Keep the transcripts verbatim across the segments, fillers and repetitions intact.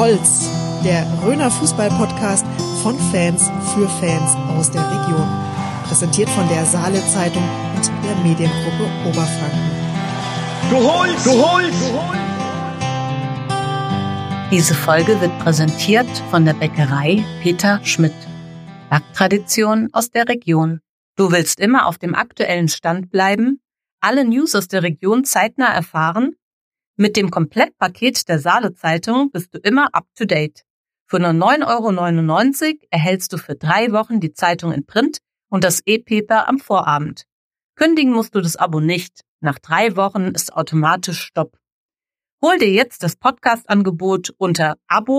Holz, der Röner Fußball-Podcast von Fans für Fans aus der Region. Präsentiert von der Saale Zeitung und der Mediengruppe Oberfranken. Du holst! Du holst! Du holst! Diese Folge wird präsentiert von der Bäckerei Peter Schmidt. Backtradition aus der Region. Du willst immer auf dem aktuellen Stand bleiben? Alle News aus der Region zeitnah erfahren? Mit dem Komplettpaket der Saale Zeitung bist du immer up to date. Für nur neun Euro neunundneunzig erhältst du für drei Wochen die Zeitung in Print und das E-Paper am Vorabend. Kündigen musst du das Abo nicht. Nach drei Wochen ist automatisch Stopp. Hol dir jetzt das Podcast-Angebot unter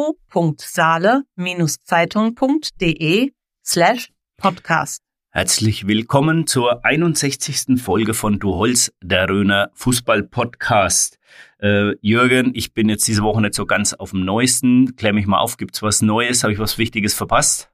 abo.saale-zeitung.de slash podcast. Herzlich willkommen zur einundsechzigsten Folge von Du Holz, der Röner Fußball-Podcast. Äh, Jürgen, ich bin jetzt diese Woche nicht so ganz auf dem Neuesten. Klär mich mal auf, gibt's was Neues? Habe ich was Wichtiges verpasst?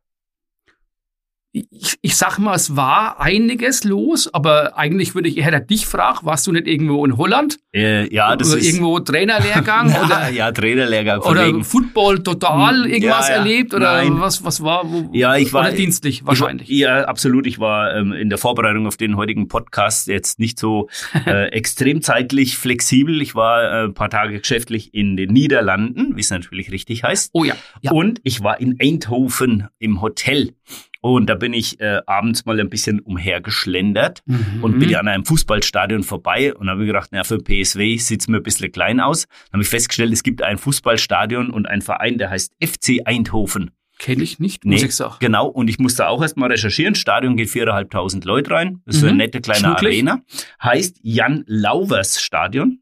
Ich, ich sag mal, es war einiges los, aber eigentlich würde ich eher dich fragen, warst du nicht irgendwo in Holland? Äh, ja, das oder ist... irgendwo Trainerlehrgang? ja, oder, ja, Trainerlehrgang. Oder wegen. Football total irgendwas ja, ja. erlebt? Oder Nein. was was war? Wo, ja, ich war... Oder dienstlich wahrscheinlich? Ich war, ja, absolut. Ich war ähm, in der Vorbereitung auf den heutigen Podcast jetzt nicht so äh, extrem zeitlich flexibel. Ich war äh, ein paar Tage geschäftlich in den Niederlanden, wie es natürlich richtig heißt. Oh ja. ja. Und ich war in Eindhoven im Hotel. Und da bin ich äh, abends mal ein bisschen umhergeschlendert mhm. und bin ja an einem Fußballstadion vorbei und habe mir gedacht, na, für P S V sieht's mir ein bisschen klein aus. Dann habe ich festgestellt, es gibt ein Fußballstadion und einen Verein, der heißt F C Eindhoven. Kenne ich nicht, muss nee, ich sagen. Genau, und ich musste auch erst mal recherchieren. Stadion geht viertausendfünfhundert Leute rein. Das ist mhm. eine nette kleine Schnucklig. Arena. Heißt Jan Lauvers Stadion.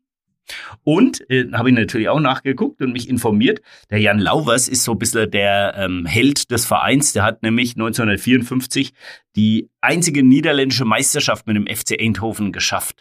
Und äh, habe ich natürlich auch nachgeguckt und mich informiert. Der Jan Lauvers ist so ein bisschen der ähm, Held des Vereins. Der hat nämlich neunzehnhundertvierundfünfzig die einzige niederländische Meisterschaft mit dem F C Eindhoven geschafft.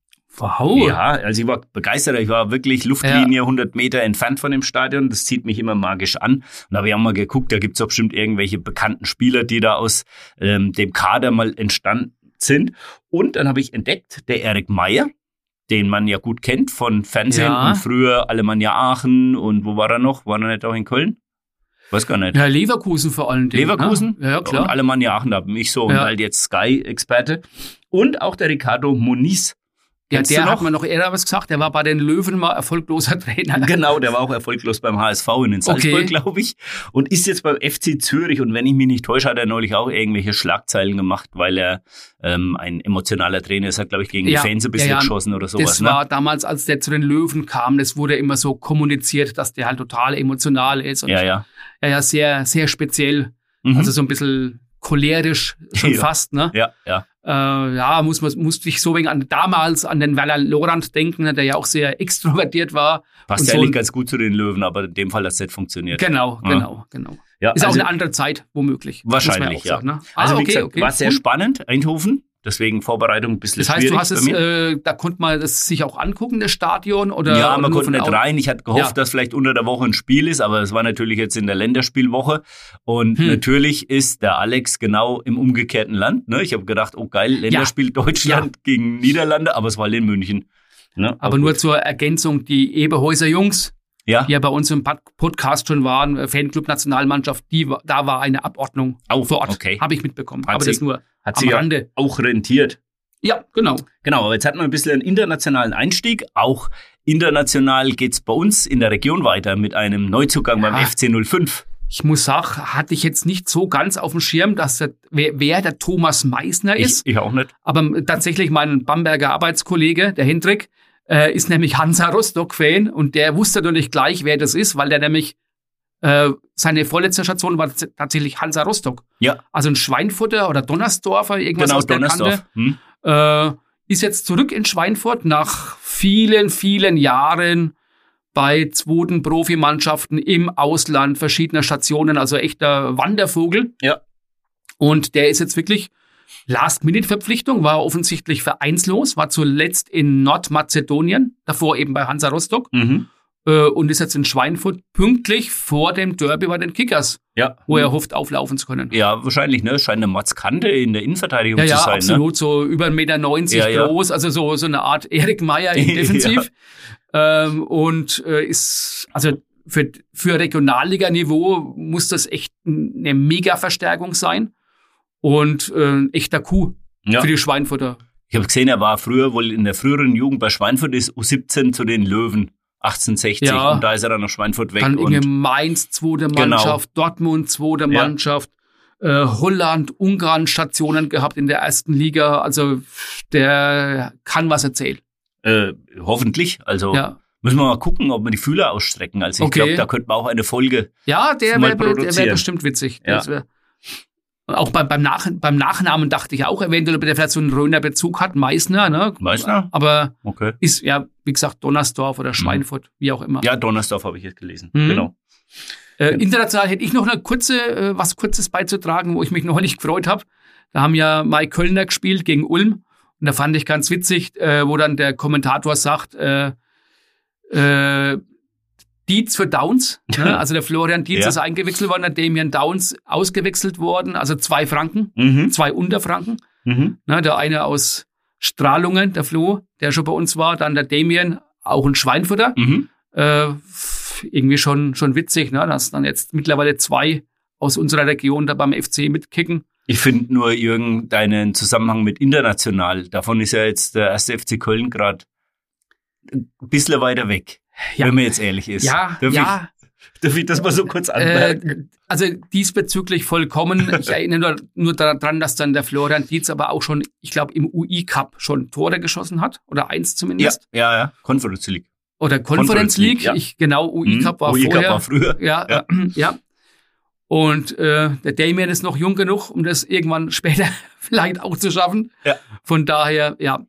Wow. Ja, also ich war begeistert. Ich war wirklich Luftlinie ja. hundert Meter entfernt von dem Stadion. Das zieht mich immer magisch an. Und da habe ich auch mal geguckt, da gibt's auch bestimmt irgendwelche bekannten Spieler, die da aus ähm, dem Kader mal entstanden sind. Und dann habe ich entdeckt, der Erik Meyer, den man ja gut kennt von Fernsehen ja. und früher Alemannia Aachen und wo war er noch? War er nicht auch in Köln? Weiß gar nicht. Ja, Leverkusen vor allem. Leverkusen? Ja, ja klar. Und Alemannia Aachen, da bin ich so ja. und halt jetzt Sky-Experte. Und auch der Ricardo Moniz. Ja, der hat mir noch eher was gesagt, der war bei den Löwen mal erfolgloser Trainer. Genau, der war auch erfolglos beim H S V in Salzburg, okay. glaube ich. Und ist jetzt beim F C Zürich. Und wenn ich mich nicht täusche, hat er neulich auch irgendwelche Schlagzeilen gemacht, weil er ähm, ein emotionaler Trainer ist, hat, glaube ich, gegen ja, die Fans ein bisschen ja, ja. geschossen oder sowas. Das ne? war damals, als der zu den Löwen kam, das wurde immer so kommuniziert, dass der halt total emotional ist. Und ja, ja. Ja, ja, sehr, sehr speziell. Mhm. Also so ein bisschen cholerisch schon ja. fast, ne? Ja, ja. Äh, ja, muss man, musste ich so wegen an damals an den Werner Lorand denken, der ja auch sehr extrovertiert war. Passt ja so eigentlich ganz gut zu den Löwen, aber in dem Fall hat es nicht funktioniert. Genau, ja. genau, genau. Ja, ist also, auch eine andere Zeit, womöglich. Wahrscheinlich, ja. Sagen, ne? Also ah, wie okay, gesagt, okay. war sehr und? spannend, Eindhoven. Deswegen Vorbereitung ein bisschen Das heißt, schwierig du hast es, äh, da konnte man das sich auch angucken, das Stadion? Oder, ja, oder man konnte nicht Auto? rein. Ich hatte gehofft, ja. dass vielleicht unter der Woche ein Spiel ist, aber es war natürlich jetzt in der Länderspielwoche. Und hm. natürlich ist der Alex genau im umgekehrten Land. Ne? Ich habe gedacht, oh geil, Länderspiel ja. Deutschland ja. gegen Niederlande, aber es war in München. Ne? Aber nur zur Ergänzung, die Eberhäuser Jungs, ja. die ja bei uns im Podcast schon waren, Fanclub-Nationalmannschaft, die, da war eine Abordnung oh, vor Ort. Okay. Habe ich mitbekommen. Hat aber sie, das nur hat am sie Rande. Ja auch rentiert. Ja, genau. Genau, aber jetzt hatten wir ein bisschen einen internationalen Einstieg. Auch international geht's bei uns in der Region weiter mit einem Neuzugang ja. beim F C null fünf. Ich muss sagen, hatte ich jetzt nicht so ganz auf dem Schirm, dass der, wer, wer der Thomas Meissner ist. Ich, ich auch nicht. Aber tatsächlich mein Bamberger Arbeitskollege, der Hendrik, äh, ist nämlich Hansa Rostock-Fan und der wusste natürlich gleich, wer das ist, weil der nämlich äh, seine vorletzte Station war t- tatsächlich Hansa Rostock. Ja. Also ein Schweinfurter oder Donnersdorfer, irgendwas genau, aus der Donnersdorf. Kante. Hm. Äh, ist jetzt zurück in Schweinfurt nach vielen, vielen Jahren bei zweiten Profimannschaften im Ausland, verschiedener Stationen, also echter Wandervogel. Ja. Und der ist jetzt wirklich Last-Minute-Verpflichtung, war offensichtlich vereinslos, war zuletzt in Nordmazedonien, davor eben bei Hansa Rostock. Mhm. Äh, und ist jetzt in Schweinfurt pünktlich vor dem Derby bei den Kickers, ja. wo er hofft, auflaufen zu können. Ja, wahrscheinlich, ne? Scheint eine Motzkante in der Innenverteidigung ja, zu ja, sein. absolut, ne? so über eins Komma neunzig Meter ja, groß, ja. also so, so eine Art Erik Meyer im Defensiv. ja. ähm, und äh, ist, also für, für Regionalliganiveau muss das echt eine Mega-Verstärkung sein und äh, ein echter Coup ja. für die Schweinfurter. Ich habe gesehen, er war früher wohl in der früheren Jugend bei Schweinfurt, ist U siebzehn zu den Löwen achtzehnhundertsechzig ja. und da ist er dann nach Schweinfurt weg. Dann und irgendwie Mainz, zweite Mannschaft, genau. Dortmund, zweite ja. Mannschaft, äh, Holland, Ungarn Stationen gehabt in der ersten Liga. Also der kann was erzählen. Äh, hoffentlich. Also ja. müssen wir mal gucken, ob wir die Fühler ausstrecken. Also ich okay. glaube, da könnten wir auch eine Folge Ja, der wäre wär bestimmt witzig. Ja. Das wär, auch beim, beim, Nach, beim Nachnamen dachte ich auch eventuell, ob der vielleicht so einen Röner Bezug hat. Meißner, ne? Meißner? Aber okay. ist ja, wie gesagt, Donnersdorf oder Schweinfurt, mhm. wie auch immer. Ja, Donnersdorf habe ich jetzt gelesen. Mhm. Genau. Äh, international hätte ich noch eine kurze, äh, was Kurzes beizutragen, wo ich mich neulich gefreut habe. Da haben ja Mike Kölner gespielt gegen Ulm. Und da fand ich ganz witzig, äh, wo dann der Kommentator sagt, äh, äh, Dietz für Downs, ne? Also der Florian Dietz ja. ist eingewechselt worden, der Damian Downs ausgewechselt worden, also zwei Franken, mhm. zwei Unterfranken. Mhm. Ne? Der eine aus Strahlungen, der Flo, der schon bei uns war, dann der Damian, auch ein Schweinfurter. Mhm. Äh, irgendwie schon schon witzig, ne? Dass dann jetzt mittlerweile zwei aus unserer Region da beim F C mitkicken. Ich finde nur, Jürgen, deinen Zusammenhang mit international, davon ist ja jetzt der erste F C Köln gerade ein bisschen weiter weg. Ja. Wenn man jetzt ehrlich ist. Ja, darf ja. Ich, darf ich das mal so kurz anmerken? Äh, also diesbezüglich vollkommen. Ich erinnere nur, nur daran, dass dann der Florian Dietz aber auch schon, ich glaube, im U I-Cup schon Tore geschossen hat. Oder eins zumindest. Ja, ja, ja. Conference League. Oder Conference, Conference League. League ja. Ich, genau, U I-Cup war U I-Cup vorher. war früher. Ja, ja. Äh, ja. Und äh, der Damian ist noch jung genug, um das irgendwann später vielleicht auch zu schaffen. Ja. Von daher, ja,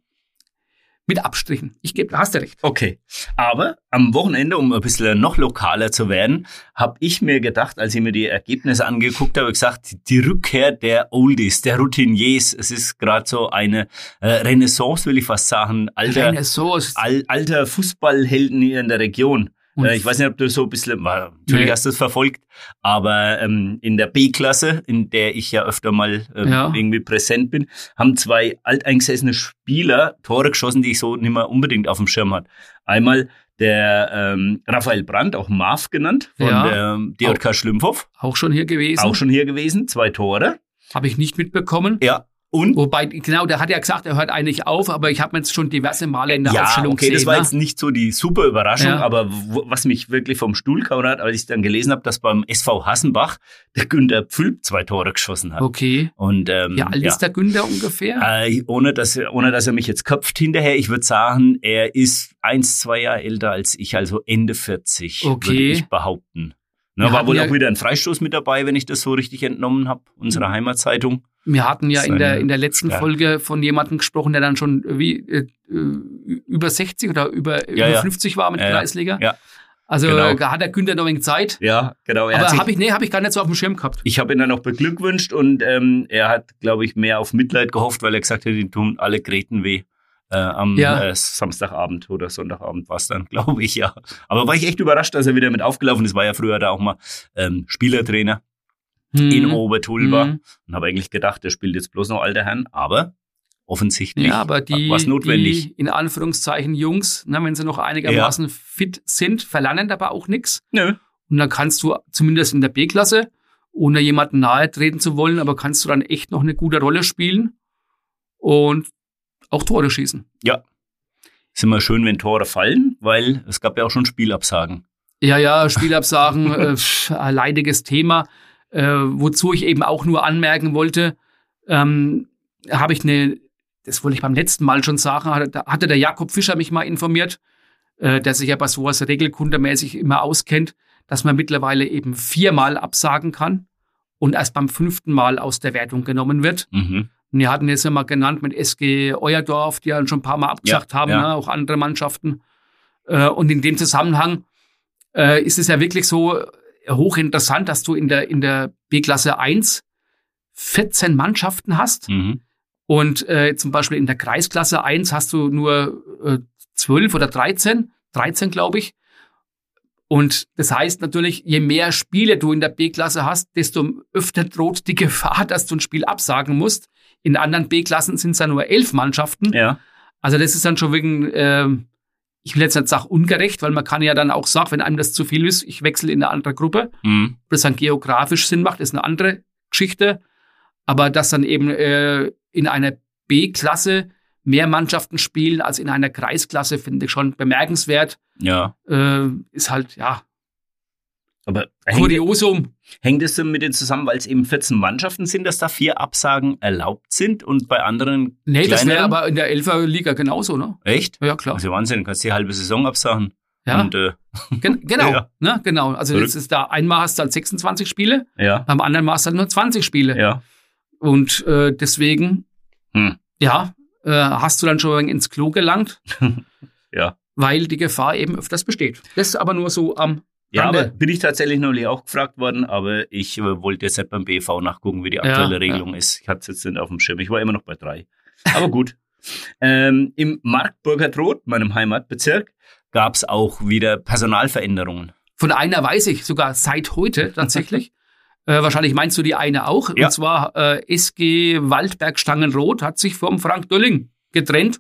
mit Abstrichen. Ich gebe, hast du recht. Okay. Aber am Wochenende, um ein bisschen noch lokaler zu werden, habe ich mir gedacht, als ich mir die Ergebnisse angeguckt habe, gesagt, die Rückkehr der Oldies, der Routiniers. Es ist gerade so eine äh, Renaissance, will ich fast sagen, alter, Renaissance. Al, alter Fußballhelden hier in der Region. Und ich weiß nicht, ob du so ein bisschen, natürlich nee. hast du es verfolgt, aber ähm, in der B-Klasse, in der ich ja öfter mal ähm, ja. irgendwie präsent bin, haben zwei alteingesessene Spieler Tore geschossen, die ich so nicht mehr unbedingt auf dem Schirm hatte. Einmal der ähm, Raphael Brandt, auch Marv genannt, von ja. der D J K Schlümphoff. Auch schon hier gewesen. Auch schon hier gewesen, zwei Tore. Habe ich nicht mitbekommen. Ja. Und? Wobei, genau, der hat ja gesagt, er hört eigentlich auf, aber ich habe mir jetzt schon diverse Male in der ja, Aufstellung okay, gesehen. Das war ne? jetzt nicht so die super Überraschung, ja. aber w- was mich wirklich vom Stuhl gehauen hat, als ich dann gelesen habe, dass beim S V Hassenbach der Günther Pfülp zwei Tore geschossen hat. Okay. Und, ähm, Wie alt ja. ist der Günther ungefähr? Äh, ohne, dass, ohne dass er mich jetzt köpft hinterher, ich würde sagen, er ist eins, zwei Jahre älter als ich, also Ende vierzig, okay. würde ich behaupten. Ne, war wohl ja auch wieder ein Freistoß mit dabei, wenn ich das so richtig entnommen habe, unserer Heimatzeitung. Wir hatten ja in der in der letzten ja. Folge von jemandem gesprochen, der dann schon wie äh, über sechzig oder über, ja, über ja. fünfzig war mit ja, Kreisliga. Ja. Also genau. da hat der Günther noch ein wenig Zeit. Ja, genau. Er Aber habe ich nee, habe ich gar nicht so auf dem Schirm gehabt. Ich habe ihn dann noch beglückwünscht und ähm, er hat, glaube ich, mehr auf Mitleid gehofft, weil er gesagt hat, die tun alle Gräten weh. Äh, am ja. äh, Samstagabend oder Sonntagabend war es dann, glaube ich, ja. Aber war ich echt überrascht, dass er wieder mit aufgelaufen ist. War ja früher da auch mal ähm, Spielertrainer hm. in Obertulba. Hm. Und habe eigentlich gedacht, der spielt jetzt bloß noch alter Herrn. Aber offensichtlich ja, aber die, war es notwendig. Die in Anführungszeichen Jungs, ne, wenn sie noch einigermaßen ja. fit sind, verlernen aber auch nichts. Nö. Und dann kannst du zumindest in der B-Klasse, ohne jemanden nahe treten zu wollen, aber kannst du dann echt noch eine gute Rolle spielen. Und auch Tore schießen. Ja. Ist immer schön, wenn Tore fallen, weil es gab ja auch schon Spielabsagen. Ja, ja, Spielabsagen, äh, ein leidiges Thema. Äh, wozu ich eben auch nur anmerken wollte, ähm, habe ich eine, das wollte ich beim letzten Mal schon sagen, hatte, hatte der Jakob Fischer mich mal informiert, äh, der sich ja bei sowas regelkundemäßig immer auskennt, dass man mittlerweile eben viermal absagen kann und erst beim fünften Mal aus der Wertung genommen wird. Mhm. Und wir hatten jetzt ja mal genannt mit S G Euerdorf, die ja schon ein paar Mal abgesagt ja, haben, ja. Ne, auch andere Mannschaften. Äh, und in dem Zusammenhang äh, ist es ja wirklich so hochinteressant, dass du in der in der B-Klasse eins vierzehn Mannschaften hast. Mhm. Und äh, zum Beispiel in der Kreisklasse eins hast du nur äh, zwölf oder dreizehn, dreizehn glaube ich. Und das heißt natürlich, je mehr Spiele du in der B-Klasse hast, desto öfter droht die Gefahr, dass du ein Spiel absagen musst. In anderen B-Klassen sind es ja nur elf Mannschaften. Ja. Also das ist dann schon wegen, äh, ich will jetzt nicht sagen ungerecht, weil man kann ja dann auch sagen, wenn einem das zu viel ist, ich wechsle in eine andere Gruppe. Mhm. Ob das dann geografisch Sinn macht, ist eine andere Geschichte. Aber dass dann eben äh, in einer B-Klasse mehr Mannschaften spielen als in einer Kreisklasse, finde ich schon bemerkenswert. Ja. Äh, ist halt, ja, aber Kuriosum. Hängt es denn mit denen zusammen, weil es eben vierzehn Mannschaften sind, dass da vier Absagen erlaubt sind und bei anderen Nee, kleineren? Das wäre aber in der Elfer-Liga genauso, ne? Echt? Ja, klar. Also Wahnsinn, du kannst die halbe Saison absagen. Ja, und, äh, Gen- genau, ja. Ne, genau. Also Verrückt. jetzt ist da, einmal hast du halt sechsundzwanzig Spiele, Ja. beim anderen Mal hast du halt nur zwanzig Spiele. Ja. Und äh, deswegen, Hm. ja, äh, hast du dann schon ins Klo gelangt, Ja. weil die Gefahr eben öfters besteht. Das ist aber nur so am Ja, Rande. aber bin ich tatsächlich neulich auch gefragt worden, aber ich äh, wollte jetzt nicht beim B V nachgucken, wie die aktuelle Ja, Regelung ja. ist. Ich hatte es jetzt nicht auf dem Schirm. Ich war immer noch bei drei. Aber gut. ähm, Im Marktburger Trot, meinem Heimatbezirk, gab es auch wieder Personalveränderungen. Von einer weiß ich sogar seit heute tatsächlich. äh, wahrscheinlich meinst du die eine auch. Ja. Und zwar äh, S G Waldberg-Stangenroth hat sich vom Frank Dölling getrennt.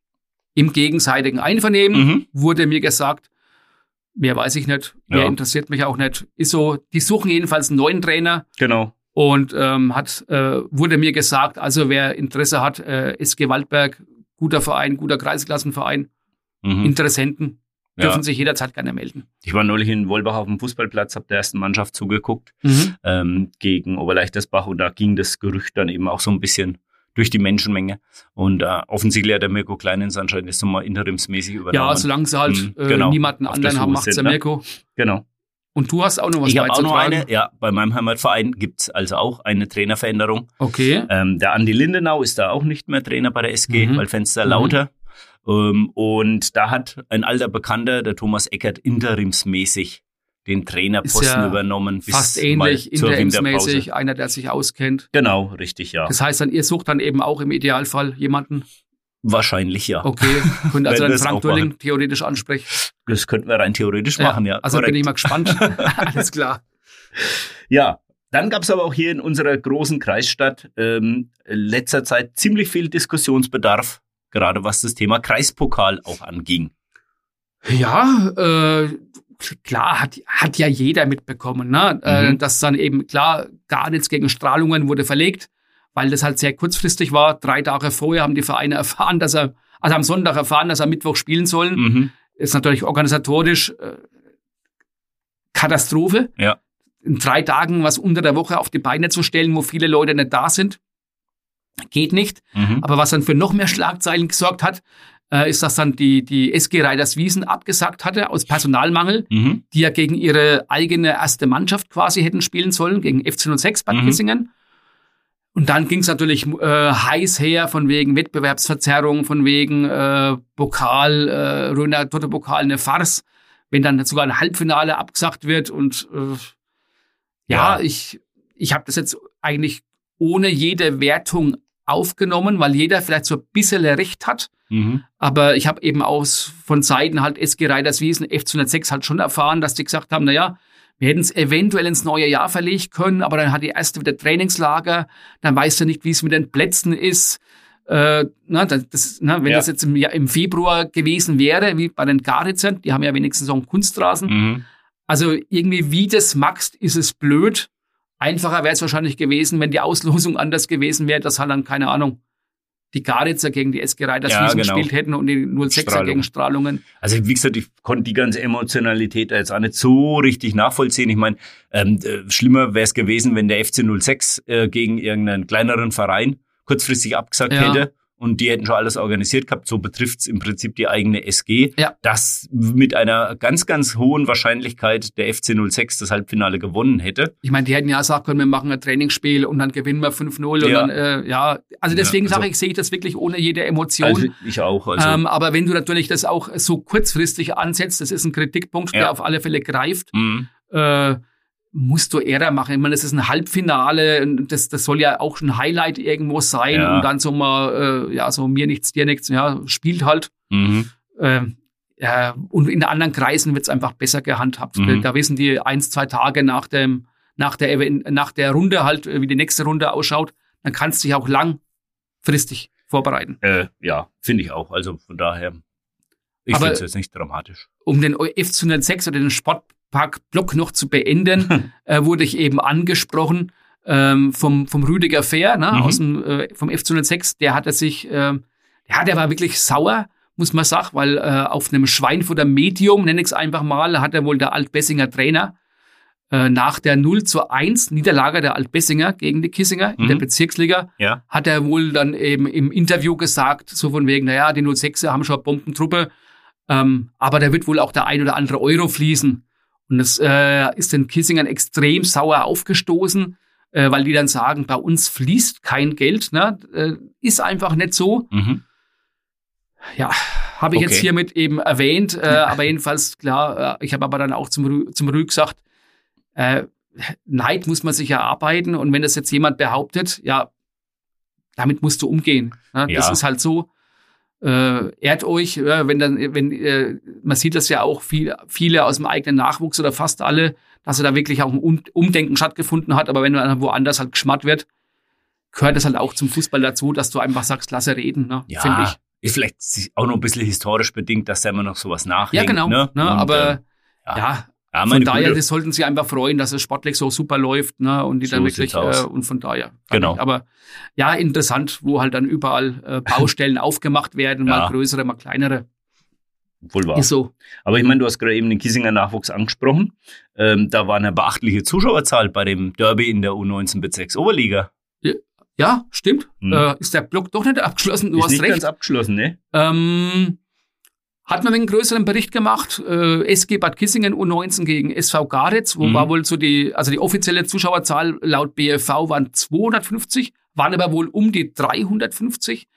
Im gegenseitigen Einvernehmen Mhm. wurde mir gesagt, mehr weiß ich nicht, mehr Ja. interessiert mich auch nicht. Ist so, die suchen jedenfalls einen neuen Trainer. Genau. Und ähm, hat äh, wurde mir gesagt, also wer Interesse hat, äh, S G Waldberg, guter Verein, guter Kreisklassenverein, Mhm. Interessenten dürfen Ja. sich jederzeit gerne melden. Ich war neulich in Wolbach auf dem Fußballplatz, habe der ersten Mannschaft zugeguckt Mhm. ähm, gegen Oberleichtersbach und da ging das Gerücht dann eben auch so ein bisschen durch die Menschenmenge. Und äh, offensichtlich hat der Mirko Kleinens anscheinend jetzt nochmal interimsmäßig übernommen. Ja, solange sie halt Mhm, äh, genau. niemanden Auf anderen der haben, Suche macht's sind, der ne? Mirko. Genau. Und du hast auch noch was Ich habe auch noch beizutragen. eine, ja, bei meinem Heimatverein gibt's also auch eine Trainerveränderung. Okay. Ähm, der Andi Lindenau ist da auch nicht mehr Trainer bei der S G, Mhm. weil Fenster Mhm. lauter. Ähm, und da hat ein alter Bekannter, der Thomas Eckert, interimsmäßig den Trainerposten Ist ja übernommen. bis Fast mal ähnlich, zur interimsmäßig, Winterpause. einer, der sich auskennt. Genau, richtig, ja. Das heißt dann, ihr sucht dann eben auch im Idealfall jemanden. Wahrscheinlich, ja. Okay, könnt also Wenn dann wir's Frank auch machen. Dölling theoretisch ansprechen. Das könnten wir rein theoretisch machen, ja. Also korrekt. bin ich mal gespannt. Alles klar. Ja, dann gab's aber auch hier in unserer großen Kreisstadt ähm, letzter Zeit ziemlich viel Diskussionsbedarf, gerade was das Thema Kreispokal auch anging. Ja, äh, klar, hat, hat ja jeder mitbekommen, ne? Äh, Mhm. dass dann eben, klar, Garnitz gegen Strahlungen wurde verlegt, weil das halt sehr kurzfristig war. Drei Tage vorher haben die Vereine erfahren, dass er, also am Sonntag erfahren, dass er Mittwoch spielen sollen. Mhm. Ist natürlich organisatorisch äh, Katastrophe. Ja. In drei Tagen was unter der Woche auf die Beine zu stellen, wo viele Leute nicht da sind, geht nicht. Mhm. Aber was dann für noch mehr Schlagzeilen gesorgt hat, äh, ist, dass dann die, die S G Reiderswiesen abgesagt hatte aus Personalmangel, Mhm. die ja gegen ihre eigene erste Mannschaft quasi hätten spielen sollen, gegen F C null sechs Bad Mhm. Kissingen. Und dann ging es natürlich äh, heiß her von wegen Wettbewerbsverzerrung, von wegen äh, Pokal, äh, Röner Toto Pokal, eine Farce, wenn dann sogar ein Halbfinale abgesagt wird. Und äh, ja, Ja. ich, ich habe das jetzt eigentlich ohne jede Wertung aufgenommen, weil jeder vielleicht so ein bisschen Recht hat. Mhm. Aber ich habe eben aus von Seiten halt S G Reiderswiesen, F C null sechs halt schon erfahren, dass die gesagt haben, na ja, wir hätten es eventuell ins neue Jahr verlegen können, aber dann hat die erste wieder Trainingslager, dann weißt du nicht, wie es mit den Plätzen ist. Äh, na, das, das, na, wenn Ja. das jetzt im, Jahr- im Februar gewesen wäre, wie bei den Garitzern, die haben ja wenigstens so einen Kunstrasen. Mhm. Also irgendwie, wie das magst, ist es blöd. Einfacher wäre es wahrscheinlich gewesen, wenn die Auslosung anders gewesen wäre, dass halt dann, keine Ahnung, die Garitzer gegen die S G Reiderswiesen Ja, genau. gespielt hätten und die null sechser Strahlung. gegen Strahlungen. Also wie gesagt, ich konnte die ganze Emotionalität da jetzt auch nicht so richtig nachvollziehen. Ich meine, ähm, äh, schlimmer wäre es gewesen, wenn der F C null sechs äh, gegen irgendeinen kleineren Verein kurzfristig abgesagt Ja. hätte und die hätten schon alles organisiert gehabt. So betrifft's im Prinzip die eigene S G. Ja. Dass mit einer ganz, ganz hohen Wahrscheinlichkeit der F C null sechs das Halbfinale gewonnen hätte. Ich meine, die hätten ja sagen können, wir machen ein Trainingsspiel und dann gewinnen wir fünf null. Und Ja. dann, äh, ja, also deswegen Ja, also- sage ich, sehe ich das wirklich ohne jede Emotion. Also ich auch. Also, ähm, aber wenn du natürlich das auch so kurzfristig ansetzt, das ist ein Kritikpunkt, der Ja. auf alle Fälle greift, mh. äh, musst du Ära machen. Ich meine, das ist ein Halbfinale, und das, das soll ja auch ein Highlight irgendwo sein Ja. und dann so mal, äh, ja, so mir nichts, dir nichts, ja, spielt halt. Mhm. Ähm, ja, und in anderen Kreisen wird's einfach besser gehandhabt. Mhm. Da wissen die eins, zwei Tage nach dem, nach der, Event- nach der Runde halt, wie die nächste Runde ausschaut, dann kannst du dich auch langfristig vorbereiten. Äh, ja, finde ich auch. Also von daher. Ich finde es jetzt nicht dramatisch. Um den F C null sechs oder den Sportpark-Block noch zu beenden, äh, wurde ich eben angesprochen ähm, vom, vom Rüdiger Fehr, ne, mhm. aus dem, äh, vom F C null sechs. Der hatte sich, äh, ja, der war wirklich sauer, muss man sagen, weil äh, auf einem Schweinfurter Medium, nenne ich es einfach mal, hat er wohl der Altbessinger Trainer äh, nach der null zu eins Niederlage der Altbessinger gegen die Kissinger mhm. in der Bezirksliga, ja. hat er wohl dann eben im Interview gesagt, so von wegen, naja, die null sechser haben schon eine Bombentruppe, ähm, aber da wird wohl auch der ein oder andere Euro fließen. Und das äh, ist den Kissingern extrem sauer aufgestoßen, äh, weil die dann sagen, bei uns fließt kein Geld, ne? Äh, ist einfach nicht so. Mhm. Ja, habe ich Okay. jetzt hiermit eben erwähnt, äh, aber jedenfalls, klar, äh, ich habe aber dann auch zum, Rü- zum Rü gesagt, äh, Neid muss man sich erarbeiten und wenn das jetzt jemand behauptet, ja, damit musst du umgehen. Ne? Das Ja. ist halt so. Äh, ehrt euch, äh, wenn dann, wenn äh, man sieht das ja auch viel, viele aus dem eigenen Nachwuchs oder fast alle, dass da wirklich auch ein Um- Umdenken stattgefunden hat, aber wenn dann woanders halt geschmatt wird, gehört das halt auch zum Fußball dazu, dass du einfach sagst, lasse reden, ne? Ja, finde ich. ist vielleicht auch noch ein bisschen historisch bedingt, dass da immer noch sowas nachhängt. Ja, genau. Ne? Ne? Und, Aber äh, ja. ja, Ja, von meine daher, Güte. das sollten sie einfach freuen, dass es sportlich so super läuft, ne? Und die So dann wirklich, sieht's aus. äh, und von daher. Genau. Ich, aber ja, interessant, wo halt dann überall äh, Baustellen aufgemacht werden, Ja. mal größere, mal kleinere. Wohl wahr. Ist so. Aber ich meine, du hast gerade eben den Kissinger Nachwuchs angesprochen. Ähm, da war eine beachtliche Zuschauerzahl bei dem Derby in der U neunzehn Bezirksoberliga. Ja, stimmt. Hm. Äh, ist der Block doch nicht abgeschlossen, du ist hast nicht recht. ganz abgeschlossen, ne? Ähm, hat man einen größeren Bericht gemacht, äh, S G Bad Kissingen U neunzehn gegen S V Garitz, wo Mhm. war wohl so die, also die offizielle Zuschauerzahl laut B F V waren zweihundertfünfzig, waren aber wohl um die dreihundertfünfzig.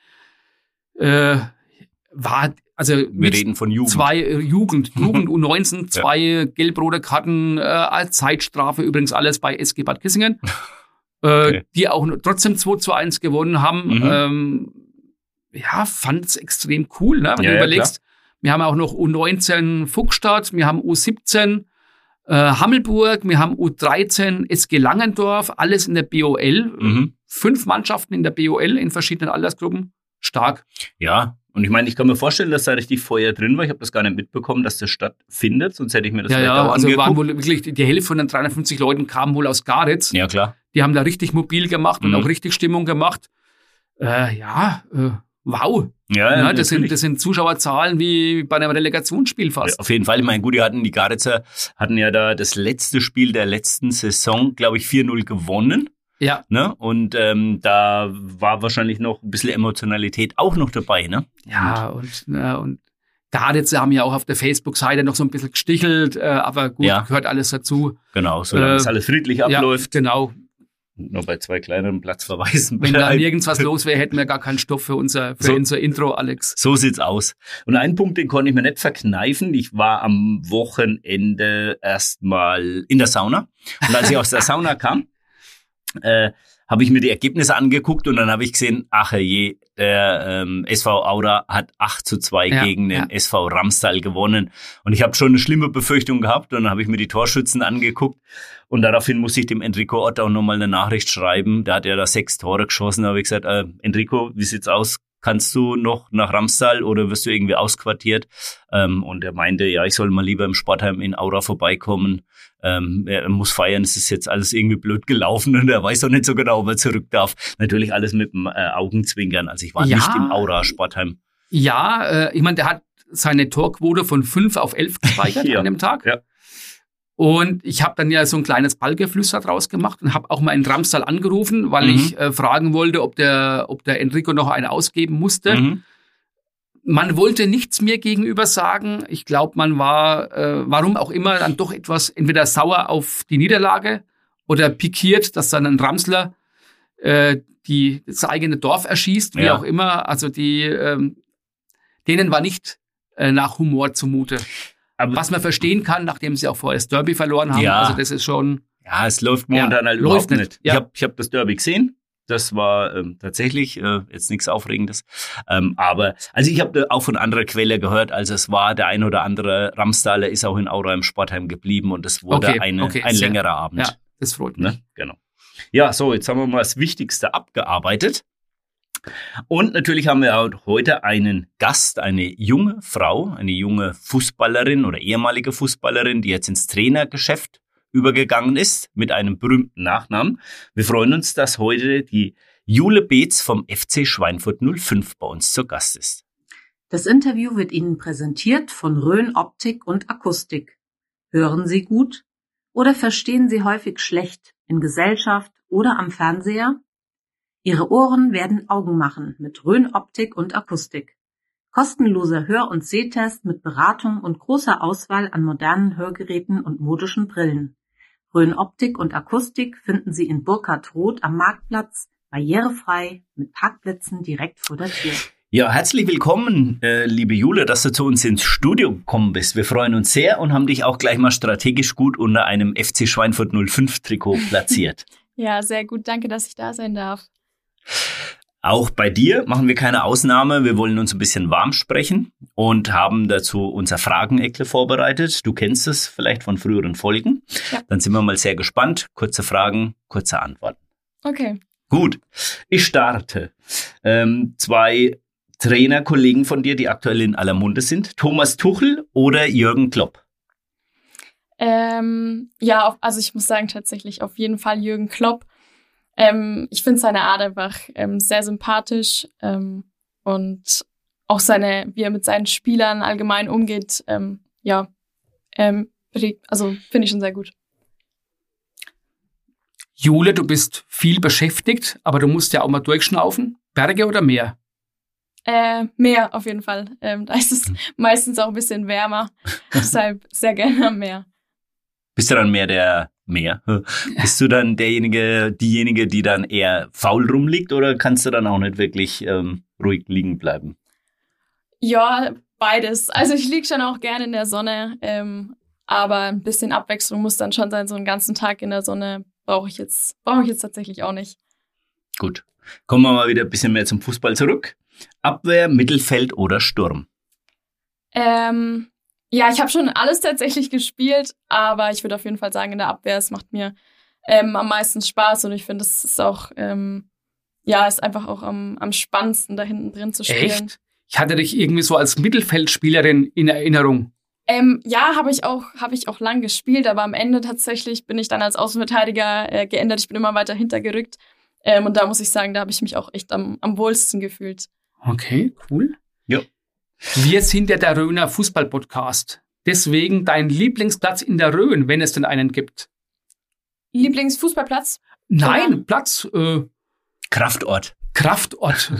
Äh, war, also Wir mit reden von Jugend. zwei äh, Jugend, Jugend U neunzehn, zwei gelb-rote Karten äh, als Zeitstrafe, übrigens alles bei S G Bad Kissingen, äh, Okay. die auch nur- trotzdem zwei zu eins gewonnen haben. Mhm. Ähm, ja, fand es extrem cool, ne? Wenn Ja, du ja, überlegst, wir haben auch noch U neunzehn Fuchsstadt, wir haben U siebzehn äh, Hammelburg, wir haben U dreizehn S G Langendorf, alles in der B O L. Mhm. Fünf Mannschaften in der B O L in verschiedenen Altersgruppen. Stark. Ja, und ich meine, ich kann mir vorstellen, dass da richtig Feuer drin war. Ich habe das gar nicht mitbekommen, dass das stattfindet, sonst hätte ich mir das Ja, vielleicht ja, auch also angeguckt. waren wohl wirklich, die die Hälfte von den dreihundertfünfzig Leuten kamen wohl aus Garitz. Ja, klar. Die haben da richtig mobil gemacht und Mhm. auch richtig Stimmung gemacht. Äh, ja, äh, wow. Ja, Ja, das, sind, natürlich. das sind Zuschauerzahlen wie bei einem Relegationsspiel fast. Ja, auf jeden Fall. Ich meine, gut, die hatten, die Garitzer hatten ja da das letzte Spiel der letzten Saison, glaube ich, vier null gewonnen. Ja, Ne? Und ähm, da war wahrscheinlich noch ein bisschen Emotionalität auch noch dabei, ne? ja, und, äh, und Garitz haben ja auch auf der Facebook-Seite noch so ein bisschen gestichelt, äh, aber gut, Ja. gehört alles dazu. Genau, solange Äh, das alles friedlich abläuft. Ja, genau. Nur bei zwei kleineren Platzverweisen. Wenn da nirgends was los wäre, hätten wir gar keinen Stoff für unser, für So. unser Intro, Alex. So sieht's aus. Und einen Punkt, den konnte ich mir nicht verkneifen. Ich war am Wochenende erstmal in der Sauna. Und als ich aus der Sauna kam, äh, habe ich mir die Ergebnisse angeguckt und dann habe ich gesehen, ach je, der ähm, S V Aura hat acht zu zwei Ja, gegen den ja. S V Ramstal gewonnen. Und ich habe schon eine schlimme Befürchtung gehabt und dann habe ich mir die Torschützen angeguckt und daraufhin muss ich dem Enrico Ott auch nochmal eine Nachricht schreiben. Der hat ja da sechs Tore geschossen. Da habe ich gesagt, äh, Enrico, wie sieht's aus? Kannst du noch nach Ramstal oder wirst du irgendwie ausquartiert? Ähm, und er meinte, ja, ich soll mal lieber im Sportheim in Aura vorbeikommen. Ähm, er muss feiern, es ist jetzt alles irgendwie blöd gelaufen und er weiß doch nicht so genau, ob er zurück darf. Natürlich alles mit dem äh, Augenzwinkern. Also ich war Ja. nicht im Aura Sportheim. Ja, äh, ich meine, der hat seine Torquote von fünf auf elf gesteigert Ja. an dem Tag. Ja. Und ich habe dann ja so ein kleines Ballgeflüster draus gemacht und habe auch mal in Ramstal angerufen, weil Mhm. ich äh, fragen wollte, ob der, ob der Enrico noch eine ausgeben musste. Mhm. Man wollte nichts mir gegenüber sagen. Ich glaube, man war, äh, warum auch immer, dann doch etwas entweder sauer auf die Niederlage oder pikiert, dass dann ein Ramsler äh, die, das eigene Dorf erschießt, wie Ja. auch immer. Also die, ähm, denen war nicht äh, nach Humor zumute. Aber Was man verstehen kann, nachdem sie auch vorher das Derby verloren haben. Ja. Also das ist schon, ja, es läuft momentan Ja, halt läuft überhaupt nicht. nicht. Ich Ja. habe ich hab das Derby gesehen. Das war ähm, tatsächlich äh, jetzt nichts Aufregendes. Ähm, aber, also ich habe auch von anderer Quelle gehört, als es war, der ein oder andere Ramsdaler ist auch in Aura im Sportheim geblieben und es wurde Okay, eine, okay, ein sehr- längerer Abend. ja, das freut mich. Ne? Genau. Ja, so, jetzt haben wir mal das Wichtigste abgearbeitet. Und natürlich haben wir auch heute einen Gast, eine junge Frau, eine junge Fußballerin oder ehemalige Fußballerin, die jetzt ins Trainergeschäft übergegangen ist mit einem berühmten Nachnamen. Wir freuen uns, dass heute die Jule Beetz vom F C Schweinfurt null fünf bei uns zu Gast ist. Das Interview wird Ihnen präsentiert von Rhön Optik und Akustik. Hören Sie gut oder verstehen Sie häufig schlecht in Gesellschaft oder am Fernseher? Ihre Ohren werden Augen machen mit Rhön Optik und Akustik. Kostenloser Hör- und Sehtest mit Beratung und großer Auswahl an modernen Hörgeräten und modischen Brillen. Rhön Optik und Akustik finden Sie in Burkhardroth am Marktplatz, barrierefrei, mit Parkplätzen direkt vor der Tür. Ja, herzlich willkommen, äh, liebe Jule, dass du zu uns ins Studio gekommen bist. Wir freuen uns sehr und haben dich auch gleich mal strategisch gut unter einem F C Schweinfurt null fünf Trikot platziert. Ja, sehr gut. Danke, dass ich da sein darf. Auch bei dir machen wir keine Ausnahme. Wir wollen uns ein bisschen warm sprechen und haben dazu unser Frageneckle vorbereitet. Du kennst es vielleicht von früheren Folgen. Ja. Dann sind wir mal sehr gespannt. Kurze Fragen, kurze Antworten. Okay. Gut, ich starte. Ähm, zwei Trainerkollegen von dir, die aktuell in aller Munde sind. Thomas Tuchel oder Jürgen Klopp? Ähm, ja, also ich muss sagen, tatsächlich auf jeden Fall Jürgen Klopp. Ähm, ich finde seine Art einfach ähm, sehr sympathisch ähm, und auch seine, wie er mit seinen Spielern allgemein umgeht, ähm, ja, ähm, also finde ich schon sehr gut. Jule, du bist viel beschäftigt, aber du musst ja auch mal durchschnaufen. Berge oder Meer? Äh, Meer auf jeden Fall. Ähm, da ist es meistens auch ein bisschen wärmer. Deshalb sehr gerne am Meer. Bist du dann mehr der Meer? Bist du dann derjenige, diejenige, die dann eher faul rumliegt oder kannst du dann auch nicht wirklich ähm, ruhig liegen bleiben? Ja, beides. Also ich liege schon auch gerne in der Sonne, ähm, aber ein bisschen Abwechslung muss dann schon sein. So einen ganzen Tag in der Sonne brauche ich jetzt, brauche ich jetzt tatsächlich auch nicht. Gut. Kommen wir mal wieder ein bisschen mehr zum Fußball zurück. Abwehr, Mittelfeld oder Sturm? Ähm, ja, ich habe schon alles tatsächlich gespielt, aber ich würde auf jeden Fall sagen, in der Abwehr, es macht mir ähm, am meisten Spaß und ich finde, es ist auch, ähm, ja, ist einfach auch am, am spannendsten, da hinten drin zu spielen. Echt? Ich hatte dich irgendwie so als Mittelfeldspielerin in Erinnerung. Ähm, ja, habe ich auch, habe ich auch lang gespielt, aber am Ende tatsächlich bin ich dann als Außenverteidiger äh, geändert. Ich bin immer weiter hintergerückt. Ähm, und da muss ich sagen, da habe ich mich auch echt am, am wohlsten gefühlt. Okay, cool. Ja. Wir sind ja der Rhöner Fußball-Podcast. Deswegen dein Lieblingsplatz in der Rhön, wenn es denn einen gibt. Lieblingsfußballplatz? Nein, Oder? Platz. Äh, Kraftort. Kraftort.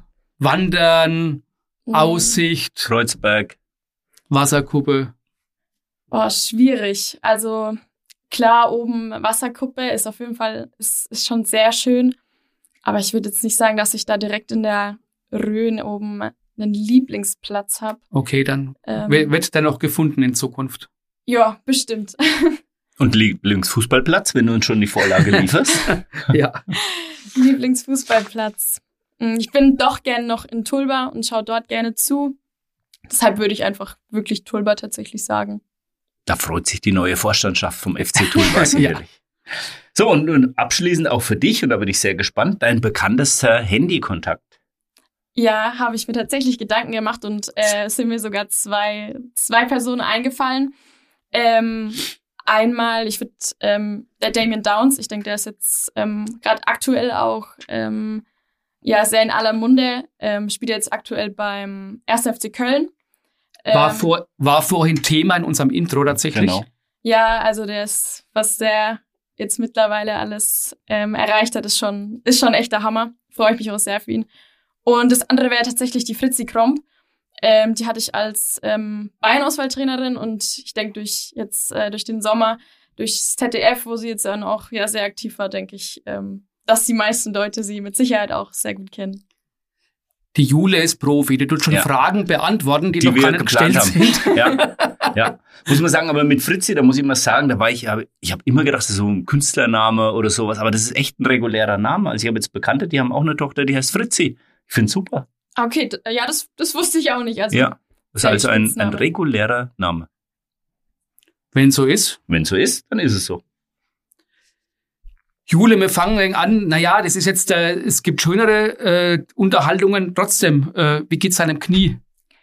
Wandern, Mhm. Aussicht, Kreuzberg. Wasserkuppe. Boah, schwierig. Also klar, oben Wasserkuppe ist auf jeden Fall, ist, ist schon sehr schön. Aber ich würde jetzt nicht sagen, dass ich da direkt in der Rhön oben einen Lieblingsplatz habe. Okay, dann Ähm. wird der noch gefunden in Zukunft. Ja, bestimmt. Und Lieblingsfußballplatz, wenn du uns schon die Vorlage lieferst? Ja. Lieblingsfußballplatz. Ich bin doch gerne noch in Tulba und schaue dort gerne zu. Deshalb würde ich einfach wirklich Tulba tatsächlich sagen. Da freut sich die neue Vorstandschaft vom F C Tulba sicherlich. Ja. So, und, und abschließend auch für dich, und da bin ich sehr gespannt, dein bekanntester Handykontakt. Ja, habe ich mir tatsächlich Gedanken gemacht und äh, es sind mir sogar zwei, zwei Personen eingefallen. Ähm, einmal, ich würde, ähm, der Damien Downs, ich denke, der ist jetzt ähm, gerade aktuell auch ähm, ja sehr in aller Munde, ähm, spielt jetzt aktuell beim ersten F C Köln. War, Ähm, vor, war vorhin Thema in unserem Intro tatsächlich. Genau. Ja, also der ist, was der jetzt mittlerweile alles ähm, erreicht hat, ist schon, ist schon echt der Hammer. Freue ich mich auch sehr für ihn. Und das andere wäre tatsächlich die Fritzi Kromp. Ähm, die hatte ich als ähm, Bayern-Auswahltrainerin und ich denke durch jetzt äh, durch den Sommer, durchs Z D F, wo sie jetzt dann auch ja sehr aktiv war, denke ich, ähm, dass die meisten Leute sie mit Sicherheit auch sehr gut kennen. Die Jule ist Profi, die tut schon Ja. Fragen beantworten, die, Die noch wir gar nicht geplant gestellt sind. Ja, ja. Muss man sagen, aber mit Fritzi, da muss ich mal sagen, da war ich, ich habe immer gedacht, das ist so ein Künstlername oder sowas, aber das ist echt ein regulärer Name. Also ich habe jetzt Bekannte, die haben auch eine Tochter, die heißt Fritzi. Ich finde super. Okay, d- ja, das, das wusste ich auch nicht. Also, Ja, das ist sehr also ein, ein Spitzname. regulärer Name. Wenn so ist. Wenn so ist, dann ist es so. Jule, wir fangen an. Naja, das ist jetzt, äh, es gibt schönere äh, Unterhaltungen. Trotzdem, äh, wie geht's deinem Knie?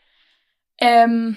Ähm,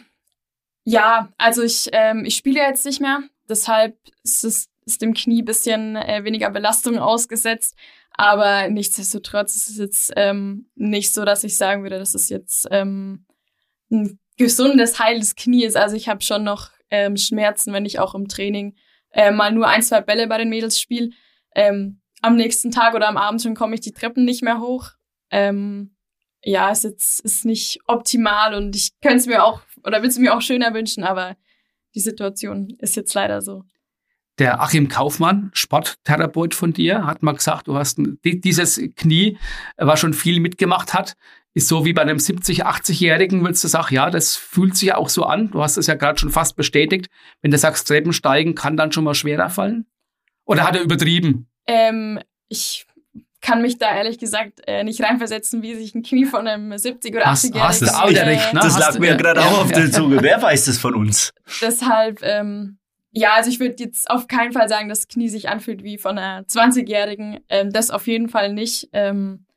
ja, also ich, ähm, ich spiele jetzt nicht mehr. Deshalb ist es ist dem Knie ein bisschen äh, weniger Belastung ausgesetzt. Aber nichtsdestotrotz ist es jetzt ähm, nicht so, dass ich sagen würde, dass es jetzt ähm, ein gesundes, heiles Knie ist. Also ich habe schon noch ähm, Schmerzen, wenn ich auch im Training äh, mal nur ein, zwei Bälle bei den Mädels spiele. Ähm, am nächsten Tag oder am Abend schon komme ich die Treppen nicht mehr hoch. Ähm, ja, ist jetzt ist nicht optimal und ich könnte es mir auch oder würde es mir auch schöner wünschen, aber die Situation ist jetzt leider so. Der Achim Kaufmann, Sporttherapeut von dir, hat mal gesagt, du hast ein, dieses Knie, was schon viel mitgemacht hat, ist so wie bei einem siebzig-, achtzigjährigen, willst du sagen, ja, das fühlt sich auch so an. Du hast es ja gerade schon fast bestätigt. Wenn du sagst, Treppensteigen kann dann schon mal schwerer fallen? Oder hat er übertrieben? Ähm, ich kann mich da ehrlich gesagt äh, nicht reinversetzen, wie sich ein Knie von einem siebzig- oder achtzigjährigen... Hast, hast du auch wieder recht, ne? Das lag mir ja gerade auch auf der Zunge. Wer weiß das von uns? Deshalb, ähm, ja, also ich würde jetzt auf keinen Fall sagen, dass das Knie sich anfühlt wie von einer zwanzigjährigen. Ähm, das auf jeden Fall nicht. Ähm,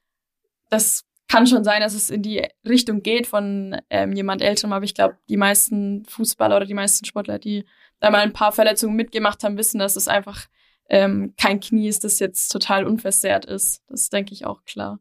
das kann schon sein, dass es in die Richtung geht von ähm, jemand Älterem, aber ich glaube, die meisten Fußballer oder die meisten Sportler, die da mal ein paar Verletzungen mitgemacht haben, wissen, dass es einfach ähm, kein Knie ist, das jetzt total unversehrt ist. Das ist, denke ich, auch klar.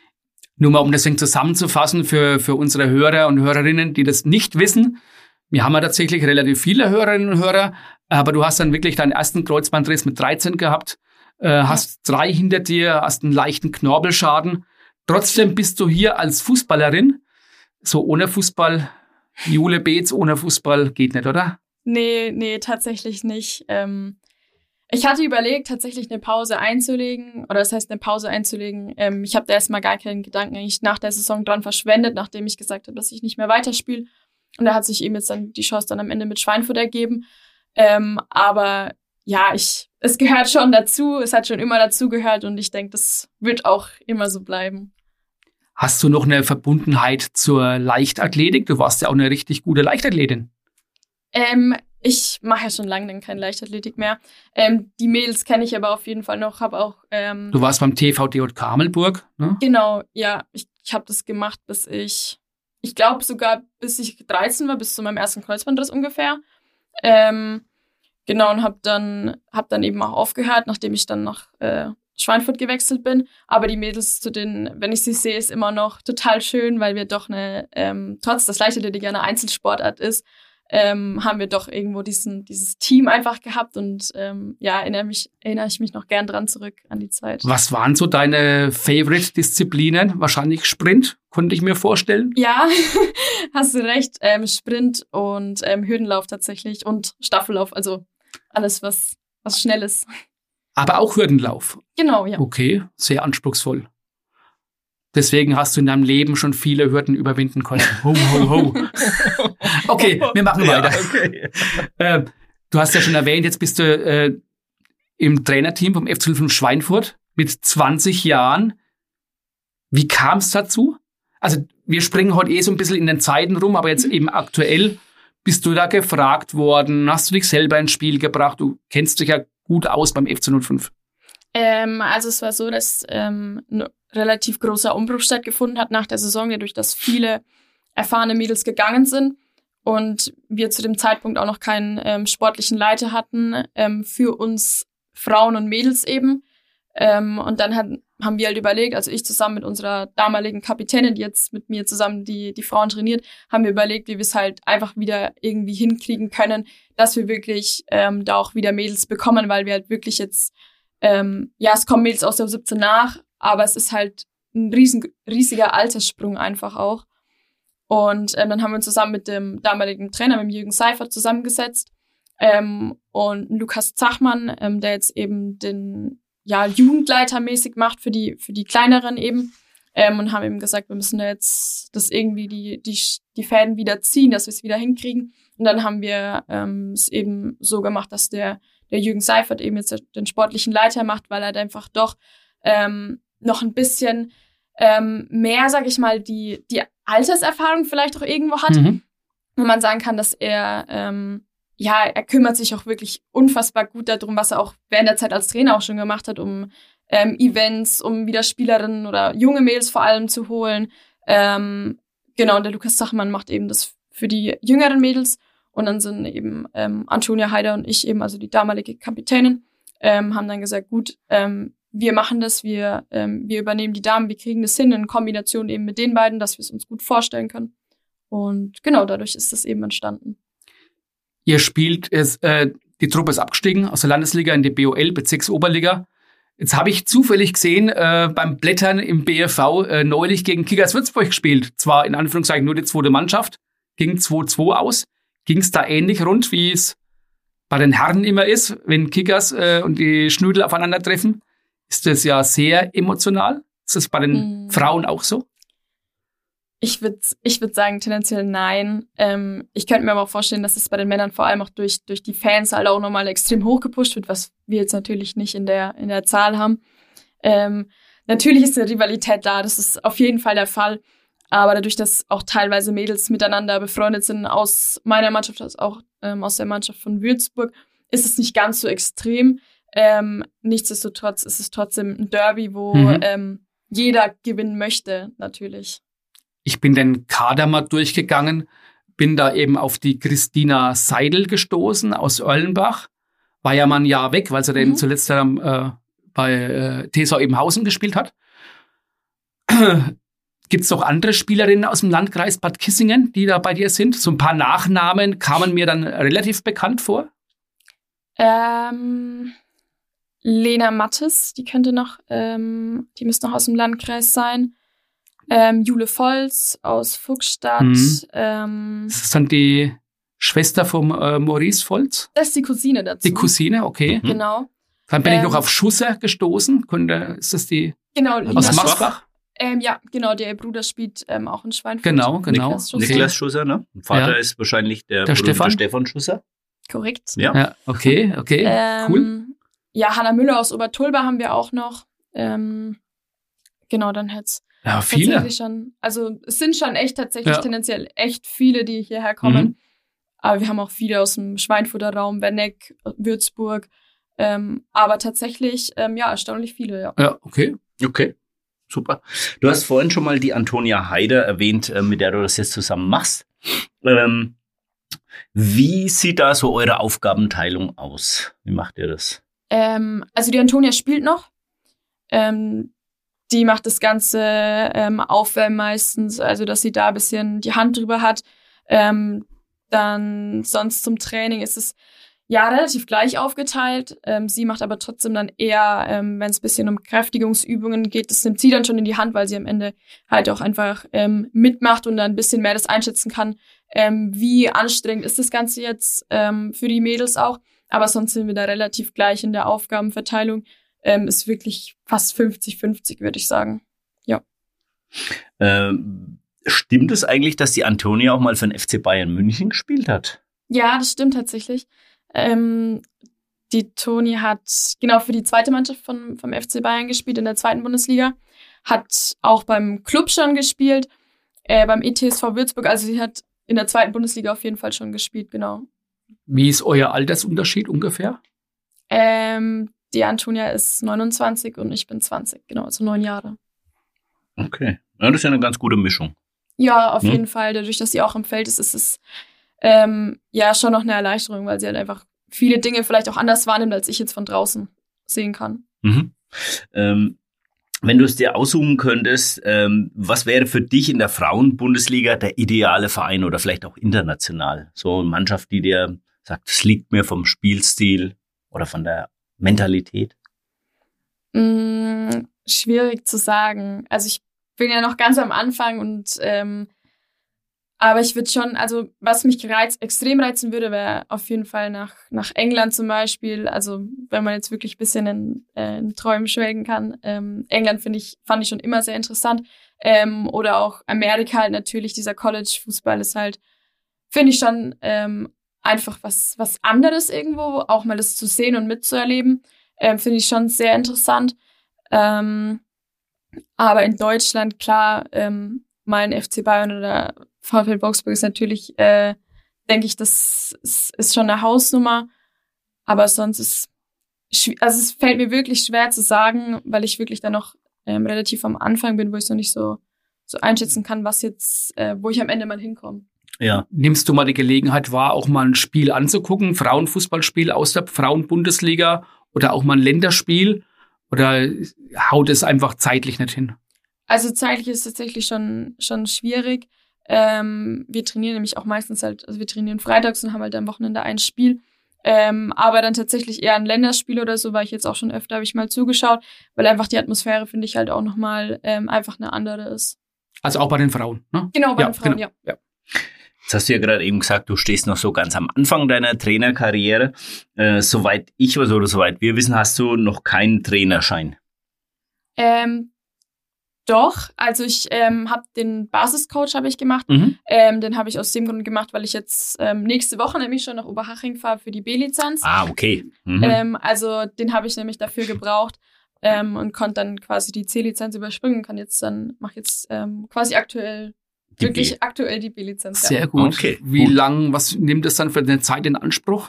Nur mal, um das zusammenzufassen für, für unsere Hörer und Hörerinnen, die das nicht wissen. Wir haben ja tatsächlich relativ viele Hörerinnen und Hörer, aber du hast dann wirklich deinen ersten Kreuzbandriss mit dreizehn gehabt, äh, hast ja. drei hinter dir, hast einen leichten Knorpelschaden. Trotzdem bist du hier als Fußballerin. So ohne Fußball, Jule Beetz ohne Fußball geht nicht, oder? Nee, nee, tatsächlich nicht. Ähm, ich hatte überlegt, tatsächlich eine Pause einzulegen, oder das heißt, eine Pause einzulegen. Ähm, ich habe da erstmal gar keinen Gedanken eigentlich nach der Saison dran verschwendet, nachdem ich gesagt habe, dass ich nicht mehr weiterspiele. Und da hat sich eben jetzt dann die Chance dann am Ende mit Schweinfurt ergeben. Ähm, aber ja, ich, es gehört schon dazu, es hat schon immer dazu gehört und ich denke, das wird auch immer so bleiben. Hast du noch eine Verbundenheit zur Leichtathletik? Du warst ja auch eine richtig gute Leichtathletin. Ähm, ich mache ja schon lange dann keine Leichtathletik mehr. Ähm, die Mädels kenne ich aber auf jeden Fall noch. Hab auch. Ähm, du warst beim T V D J Kamelburg, ne? Genau, ja. Ich, ich habe das gemacht, bis ich, ich glaube sogar, bis ich dreizehn war, bis zu meinem ersten Kreuzbandriss ungefähr. Ähm, genau, und habe dann, hab dann eben auch aufgehört, nachdem ich dann nach äh, Schweinfurt gewechselt bin. Aber die Mädels, zu denen, wenn ich sie sehe, ist immer noch total schön, weil wir doch eine, ähm, trotz dass Leichtathletik ja eine Einzelsportart ist, ähm, haben wir doch irgendwo diesen, dieses Team einfach gehabt und ähm, ja, erinnere mich, erinnere ich mich noch gern dran zurück an die Zeit. Was waren so deine Favorite-Disziplinen? Wahrscheinlich Sprint, konnte ich mir vorstellen. Ja, hast du recht. Ähm, Sprint und ähm, Hürdenlauf tatsächlich und Staffellauf, also alles, was, was schnell ist. Aber auch Hürdenlauf? Genau, ja. Okay, sehr anspruchsvoll. Deswegen hast du in deinem Leben schon viele Hürden überwinden können. Ho, ho, ho. Okay, wir machen weiter. Ja, okay. äh, du hast ja schon erwähnt, jetzt bist du äh, im Trainerteam vom F C null fünf Schweinfurt mit zwanzig Jahren. Wie kam es dazu? Also wir springen heute eh so ein bisschen in den Zeiten rum, aber jetzt eben aktuell bist du da gefragt worden, hast du dich selber ins Spiel gebracht? Du kennst dich ja gut aus beim F C null fünf. Ähm, also es war so, dass ähm, ein relativ großer Umbruch stattgefunden hat nach der Saison, dadurch, dass viele erfahrene Mädels gegangen sind und wir zu dem Zeitpunkt auch noch keinen ähm, sportlichen Leiter hatten ähm, für uns Frauen und Mädels eben. Ähm, und dann hat, haben wir halt überlegt, also ich zusammen mit unserer damaligen Kapitänin, die jetzt mit mir zusammen die, die Frauen trainiert, haben wir überlegt, wie wir es halt einfach wieder irgendwie hinkriegen können, dass wir wirklich ähm, da auch wieder Mädels bekommen, weil wir halt wirklich jetzt Ähm, ja, es kommen Mädels aus der U siebzehn nach, aber es ist halt ein riesen, riesiger Alterssprung einfach auch. Und ähm, dann haben wir uns zusammen mit dem damaligen Trainer, mit dem Jürgen Seifert, zusammengesetzt ähm, und Lukas Zachmann, ähm, der jetzt eben den ja Jugendleiter mäßig macht für die für die Kleineren eben ähm, und haben eben gesagt, wir müssen da jetzt das irgendwie die die die Fäden wieder ziehen, dass wir es wieder hinkriegen. Und dann haben wir ähm, es eben so gemacht, dass der der Jürgen Seifert eben jetzt den sportlichen Leiter macht, weil er halt einfach doch ähm, noch ein bisschen ähm, mehr, sag ich mal, die die Alterserfahrung vielleicht auch irgendwo hat, mhm. wo man sagen kann, dass er ähm, ja, er kümmert sich auch wirklich unfassbar gut darum, was er auch während der Zeit als Trainer auch schon gemacht hat, um ähm, Events, um wieder Spielerinnen oder junge Mädels vor allem zu holen. Ähm, genau, und der Lukas Zachmann macht eben das für die jüngeren Mädels. Und dann sind eben ähm, Antonia Haider und ich eben, also die damalige Kapitänin, ähm, haben dann gesagt, gut, ähm, wir machen das, wir ähm, wir übernehmen die Damen, wir kriegen das hin in Kombination eben mit den beiden, dass wir es uns gut vorstellen können. Und genau, dadurch ist das eben entstanden. Ihr spielt, es, äh, die Truppe ist abgestiegen aus der Landesliga in die B O L, Bezirksoberliga. Jetzt habe ich zufällig gesehen, äh, beim Blättern im B F V äh, neulich gegen Kickers Würzburg gespielt. Zwar in Anführungszeichen nur die zweite Mannschaft, ging zwei zwei aus. Ging es da ähnlich rund, wie es bei den Herren immer ist, wenn Kickers äh, und die Schnödel aufeinandertreffen? Ist das ja sehr emotional. Ist das bei den mm. Frauen auch so? Ich würde ich würd sagen, tendenziell nein. Ähm, ich könnte mir aber auch vorstellen, dass es bei den Männern vor allem auch durch, durch die Fans halt auch nochmal extrem hochgepusht wird, was wir jetzt natürlich nicht in der, in der Zahl haben. Ähm, natürlich ist eine Rivalität da, das ist auf jeden Fall der Fall. Aber dadurch, dass auch teilweise Mädels miteinander befreundet sind aus meiner Mannschaft, also auch ähm, aus der Mannschaft von Würzburg, ist es nicht ganz so extrem. Ähm, nichtsdestotrotz ist es trotzdem ein Derby, wo mhm. ähm, jeder gewinnen möchte, natürlich. Ich bin den Kader mal durchgegangen, bin da eben auf die Christina Seidel gestoßen aus Erlenbach. War ja mal ein Jahr weg, weil sie mhm. den zuletzt ähm, äh, bei äh, T S V Ebenhausen gespielt hat. Gibt es noch andere Spielerinnen aus dem Landkreis Bad Kissingen, die da bei dir sind? So ein paar Nachnamen kamen mir dann relativ bekannt vor. Ähm, Lena Mattes, die könnte noch, ähm, die müsste noch aus dem Landkreis sein. Ähm, Jule Volz aus Fuchsstadt. Mhm. Ähm, das ist dann die Schwester vom äh, Maurice Volz? Das ist die Cousine dazu. Die Cousine, okay. Mhm. Genau. Dann bin ähm, ich noch auf Schusser gestoßen. Könnte, ist das die genau, aus Marsbach? Ähm, ja, genau, der Bruder spielt ähm, auch in Schweinfurt. Genau, genau. Niklas Schusser, Niklas Schusser ne? Vater ja. ist wahrscheinlich der, der Stefan. Stefan Schusser. Korrekt. Ja, ja okay, okay, ähm, cool. Ja, Hanna Müller aus Obertulba haben wir auch noch. Ähm, genau, dann hätt's ja, viele. Tatsächlich schon, also es sind schon echt tatsächlich ja. tendenziell echt viele, die hierher kommen. Mhm. Aber wir haben auch viele aus dem Schweinfurter Raum, Wenneck, Würzburg. Ähm, aber tatsächlich, ähm, ja, erstaunlich viele, ja. Ja, okay. Okay. Super. Du hast vorhin schon mal die Antonia Haider erwähnt, mit der du das jetzt zusammen machst. Ähm, wie sieht da so eure Aufgabenteilung aus? Wie macht ihr das? Ähm, also die Antonia spielt noch. Ähm, die macht das Ganze ähm, Aufwärmen meistens, also dass sie da ein bisschen die Hand drüber hat. Ähm, dann sonst zum Training ist es ja relativ gleich aufgeteilt. Ähm, sie macht aber trotzdem dann eher, ähm, wenn es ein bisschen um Kräftigungsübungen geht, das nimmt sie dann schon in die Hand, weil sie am Ende halt auch einfach ähm, mitmacht und dann ein bisschen mehr das einschätzen kann, ähm, wie anstrengend ist das Ganze jetzt ähm, für die Mädels auch. Aber sonst sind wir da relativ gleich in der Aufgabenverteilung. Ähm, ist wirklich fast fünfzig fünfzig, würde ich sagen. Ja. Ähm, stimmt es eigentlich, dass die Antonia auch mal für den F C Bayern München gespielt hat? Ja, das stimmt tatsächlich. Ähm, die Toni hat genau für die zweite Mannschaft von, vom F C Bayern gespielt in der zweiten Bundesliga, hat auch beim Club schon gespielt, äh, beim E T S V Würzburg, also sie hat in der zweiten Bundesliga auf jeden Fall schon gespielt, genau. Wie ist euer Altersunterschied ungefähr? Ähm, die Antonia ist neunundzwanzig und ich bin zwanzig, genau, also neun Jahre. Okay, ja, das ist ja eine ganz gute Mischung. Ja, auf hm? jeden Fall, dadurch, dass sie auch im Feld ist, ist es Ähm, ja, schon noch eine Erleichterung, weil sie halt einfach viele Dinge vielleicht auch anders wahrnimmt, als ich jetzt von draußen sehen kann. Mhm. Ähm, wenn du es dir aussuchen könntest, ähm, was wäre für dich in der Frauenbundesliga der ideale Verein oder vielleicht auch international? So eine Mannschaft, die dir sagt, es liegt mir vom Spielstil oder von der Mentalität? Mm, schwierig zu sagen. Also ich bin ja noch ganz am Anfang und ähm, aber ich würde schon, also was mich reiz, extrem reizen würde, wäre auf jeden Fall nach, nach England zum Beispiel. Also wenn man jetzt wirklich ein bisschen in, äh, in Träumen schwelgen kann. Ähm, England finde ich, fand ich schon immer sehr interessant. Ähm, oder auch Amerika halt natürlich, dieser College-Fußball ist halt, finde ich schon ähm, einfach was, was anderes irgendwo, auch mal das zu sehen und mitzuerleben. Ähm, finde ich schon sehr interessant. Ähm, aber in Deutschland, klar, ähm, mal ein F C Bayern oder VfL Wolfsburg ist natürlich äh, denke ich, das ist, ist schon eine Hausnummer. Aber sonst ist, also es fällt mir wirklich schwer zu sagen, weil ich wirklich dann noch ähm, relativ am Anfang bin, wo ich so nicht so, so einschätzen kann, was jetzt, äh, wo ich am Ende mal hinkomme. Ja. Nimmst du mal die Gelegenheit wahr, auch mal ein Spiel anzugucken, Frauenfußballspiel aus der Frauenbundesliga oder auch mal ein Länderspiel? Oder haut es einfach zeitlich nicht hin? Also zeitlich ist es tatsächlich schon, schon schwierig. Ähm, wir trainieren nämlich auch meistens halt, also wir trainieren freitags und haben halt am Wochenende ein Spiel. Ähm, aber dann tatsächlich eher ein Länderspiel oder so, war ich jetzt auch schon öfter, habe ich mal zugeschaut, weil einfach die Atmosphäre, finde ich, halt auch nochmal ähm, einfach eine andere ist. Also auch bei den Frauen, ne? Genau, bei ja, den Frauen, genau. ja. ja. Jetzt hast du ja gerade eben gesagt, du stehst noch so ganz am Anfang deiner Trainerkarriere. Äh, soweit ich weiß oder soweit wir wissen, hast du noch keinen Trainerschein. Ähm, doch, also ich ähm, habe den Basiscoach habe ich gemacht. Mhm. Ähm, den habe ich aus dem Grund gemacht, weil ich jetzt ähm, nächste Woche nämlich schon nach Oberhaching fahre für die B-Lizenz. Ah, okay. Mhm. Ähm, also den habe ich nämlich dafür gebraucht ähm, und konnte dann quasi die C-Lizenz überspringen. Kann jetzt dann mache jetzt ähm, quasi aktuell Die wirklich B. aktuell die B-Lizenz. Sehr ja. gut. Okay, Wie gut. lang, was nimmt es dann für eine Zeit in Anspruch?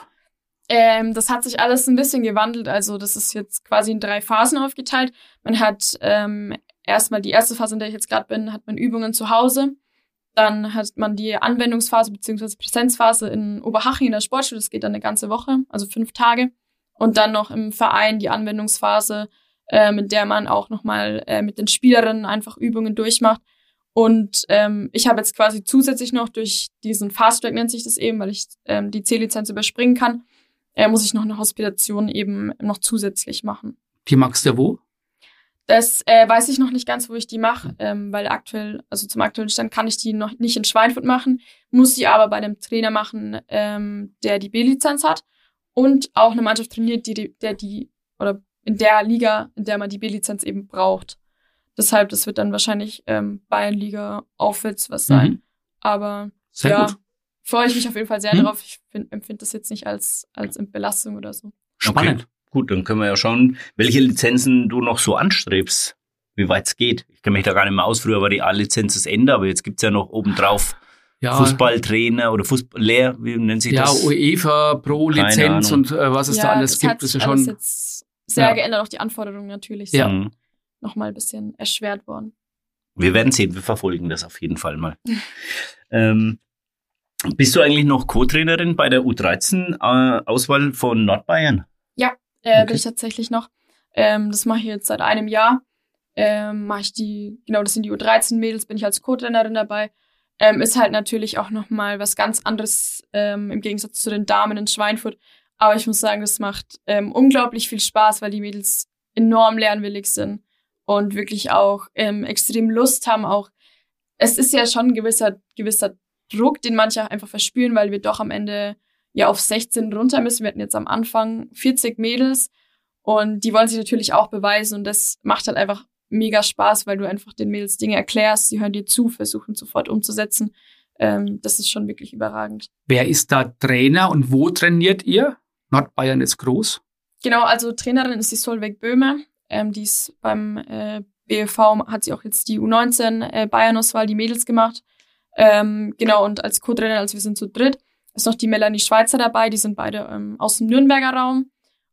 Ähm, das hat sich alles ein bisschen gewandelt. Also das ist jetzt quasi in drei Phasen aufgeteilt. Man hat ähm, erstmal die erste Phase, in der ich jetzt gerade bin, hat man Übungen zu Hause. Dann hat man die Anwendungsphase bzw. Präsenzphase in Oberhaching in der Sportschule. Das geht dann eine ganze Woche, also fünf Tage. Und dann noch im Verein die Anwendungsphase, äh, mit der man auch nochmal äh, mit den Spielerinnen einfach Übungen durchmacht. Und ähm, ich habe jetzt quasi zusätzlich noch durch diesen Fast Track, nennt sich das eben, weil ich ähm, die C-Lizenz überspringen kann, äh, muss ich noch eine Hospitation eben noch zusätzlich machen. Die magst du wo? Das äh, weiß ich noch nicht ganz, wo ich die mache, ähm, weil aktuell, also zum aktuellen Stand kann ich die noch nicht in Schweinfurt machen, muss die aber bei einem Trainer machen, ähm, der die B-Lizenz hat und auch eine Mannschaft trainiert, die, die, der die, oder in der Liga, in der man die B-Lizenz eben braucht. Deshalb, das wird dann wahrscheinlich ähm, Bayernliga aufwärts was sein. Mhm. Aber Sehr ja, gut. freue ich mich auf jeden Fall sehr Mhm. drauf. Ich empfinde das jetzt nicht als, als Belastung oder so. Spannend. Okay. Gut, dann können wir ja schauen, welche Lizenzen du noch so anstrebst, wie weit es geht. Ich kenne mich da gar nicht mehr aus. Früher war die A-Lizenz das Ende, aber jetzt gibt's ja noch obendrauf Ja, Fußballtrainer oder Fußballlehrer, wie nennt sich ja, das? UEFA Pro-Lizenz Ahnung. und äh, was es da alles das gibt, hat ist sich ja alles schon. jetzt sehr Ja. geändert. Auch die Anforderungen natürlich Ja. sind Mhm. nochmal ein bisschen erschwert worden. Wir werden sehen, wir verfolgen das auf jeden Fall mal. ähm, bist du eigentlich noch Co-Trainerin bei der U dreizehn äh, Auswahl von Nordbayern? Äh, Okay. Bin ich tatsächlich noch. Ähm, das mache ich jetzt seit einem Jahr. Ähm, mache ich die, genau, das sind die U dreizehn Mädels, bin ich als Co-Trainerin dabei. Ähm, ist halt natürlich auch nochmal was ganz anderes ähm, im Gegensatz zu den Damen in Schweinfurt. Aber ich muss sagen, das macht ähm, unglaublich viel Spaß, weil die Mädels enorm lernwillig sind und wirklich auch ähm, extrem Lust haben. Auch es ist ja schon ein gewisser, gewisser Druck, den manche einfach verspüren, weil wir doch am Ende ja auf sechzehn runter müssen. Wir hatten jetzt am Anfang vierzig Mädels und die wollen sich natürlich auch beweisen und das macht halt einfach mega Spaß, weil du einfach den Mädels Dinge erklärst, sie hören dir zu, versuchen sofort umzusetzen. Ähm, das ist schon wirklich überragend. Wer ist da Trainer und wo trainiert ihr? Nordbayern ist groß. Genau, also Trainerin ist die Solveig Böhme. Ähm, die ist beim äh, B F V, hat sie auch jetzt die U neunzehn äh, Bayern-Auswahl, die Mädels gemacht. Ähm, genau, und als Co-Trainer, also wir sind zu dritt, ist noch die Melanie Schweizer dabei, die sind beide ähm, aus dem Nürnberger Raum.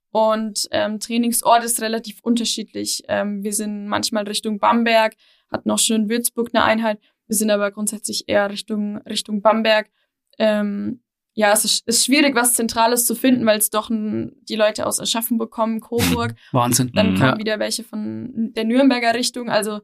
Und ähm, Trainingsort ist relativ unterschiedlich. Ähm, wir sind manchmal Richtung Bamberg, hat noch schön Würzburg eine Einheit. Wir sind aber grundsätzlich eher Richtung Richtung Bamberg. Ähm, ja, es ist, ist schwierig, was Zentrales zu finden, weil es doch ein, die Leute aus Aschaffenburg kommen, Coburg. Wahnsinn. Dann Mhm. kommen Ja. wieder welche von der Nürnberger Richtung. Also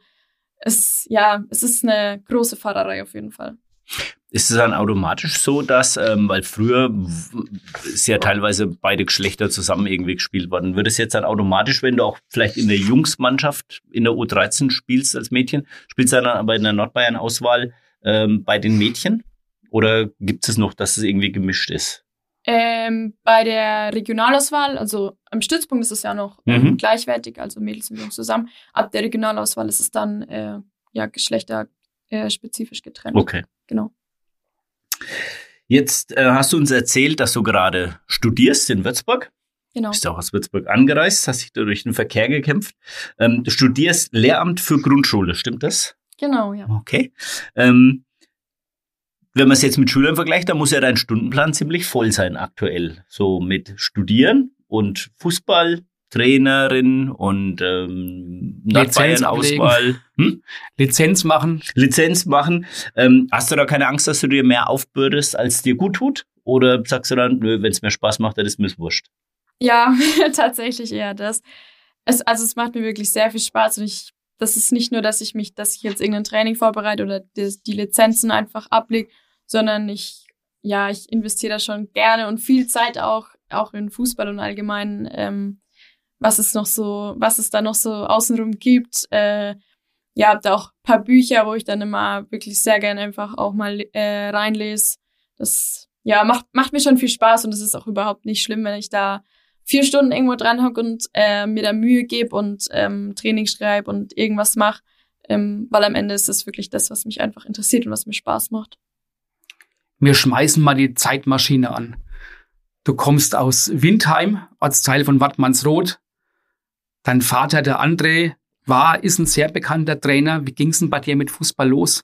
es, ja, es ist eine große Fahrerei auf jeden Fall. Ist es dann automatisch so, dass, ähm, weil früher w- ist ja teilweise beide Geschlechter zusammen irgendwie gespielt worden, wird es jetzt dann automatisch, wenn du auch vielleicht in der Jungsmannschaft in der U dreizehn spielst als Mädchen, spielst du dann aber in der Nordbayern-Auswahl ähm, bei den Mädchen? Oder gibt es noch, dass es irgendwie gemischt ist? Ähm, bei der Regionalauswahl, also am Stützpunkt ist es ja noch ähm, Mhm. gleichwertig, also Mädels und Jungs zusammen. Ab der Regionalauswahl ist es dann äh, ja geschlechterspezifisch äh, spezifisch getrennt. Okay. Genau. Jetzt äh, hast du uns erzählt, dass du gerade studierst in Würzburg. Genau. Bist auch aus Würzburg angereist, hast dich da durch den Verkehr gekämpft. Ähm, du studierst Lehramt für Grundschule, stimmt das? Genau, ja. Okay. Ähm, wenn man es jetzt mit Schülern vergleicht, dann muss ja dein Stundenplan ziemlich voll sein aktuell. So mit Studieren und Fußball, Trainerin und ähm, Nordbayern-Auswahl. Hm? Lizenz machen. Lizenz machen. Ähm, hast du da keine Angst, dass du dir mehr aufbürdest, als dir gut tut? Oder sagst du dann, nö, wenn es mir Spaß macht, dann ist mir wurscht? Ja, tatsächlich eher das. Es, also es macht mir wirklich sehr viel Spaß und ich, das ist nicht nur, dass ich mich, dass ich jetzt irgendein Training vorbereite oder die, die Lizenzen einfach ablege, sondern ich, ja, ich investiere da schon gerne und viel Zeit auch, auch in Fußball und allgemein, ähm, was es noch so, was es da noch so außenrum gibt. Äh, ja, habt auch ein paar Bücher, wo ich dann immer wirklich sehr gerne einfach auch mal äh, reinlese. Das, ja, macht, macht mir schon viel Spaß und es ist auch überhaupt nicht schlimm, wenn ich da vier Stunden irgendwo dran hocke und äh, mir da Mühe gebe und ähm, Training schreibe und irgendwas mache, ähm, weil am Ende ist das wirklich das, was mich einfach interessiert und was mir Spaß macht. Wir schmeißen mal die Zeitmaschine an. Du kommst aus Windheim, Ortsteil von Wattmannsroth. Dein Vater, der André, war, ist ein sehr bekannter Trainer. Wie ging's denn bei dir mit Fußball los?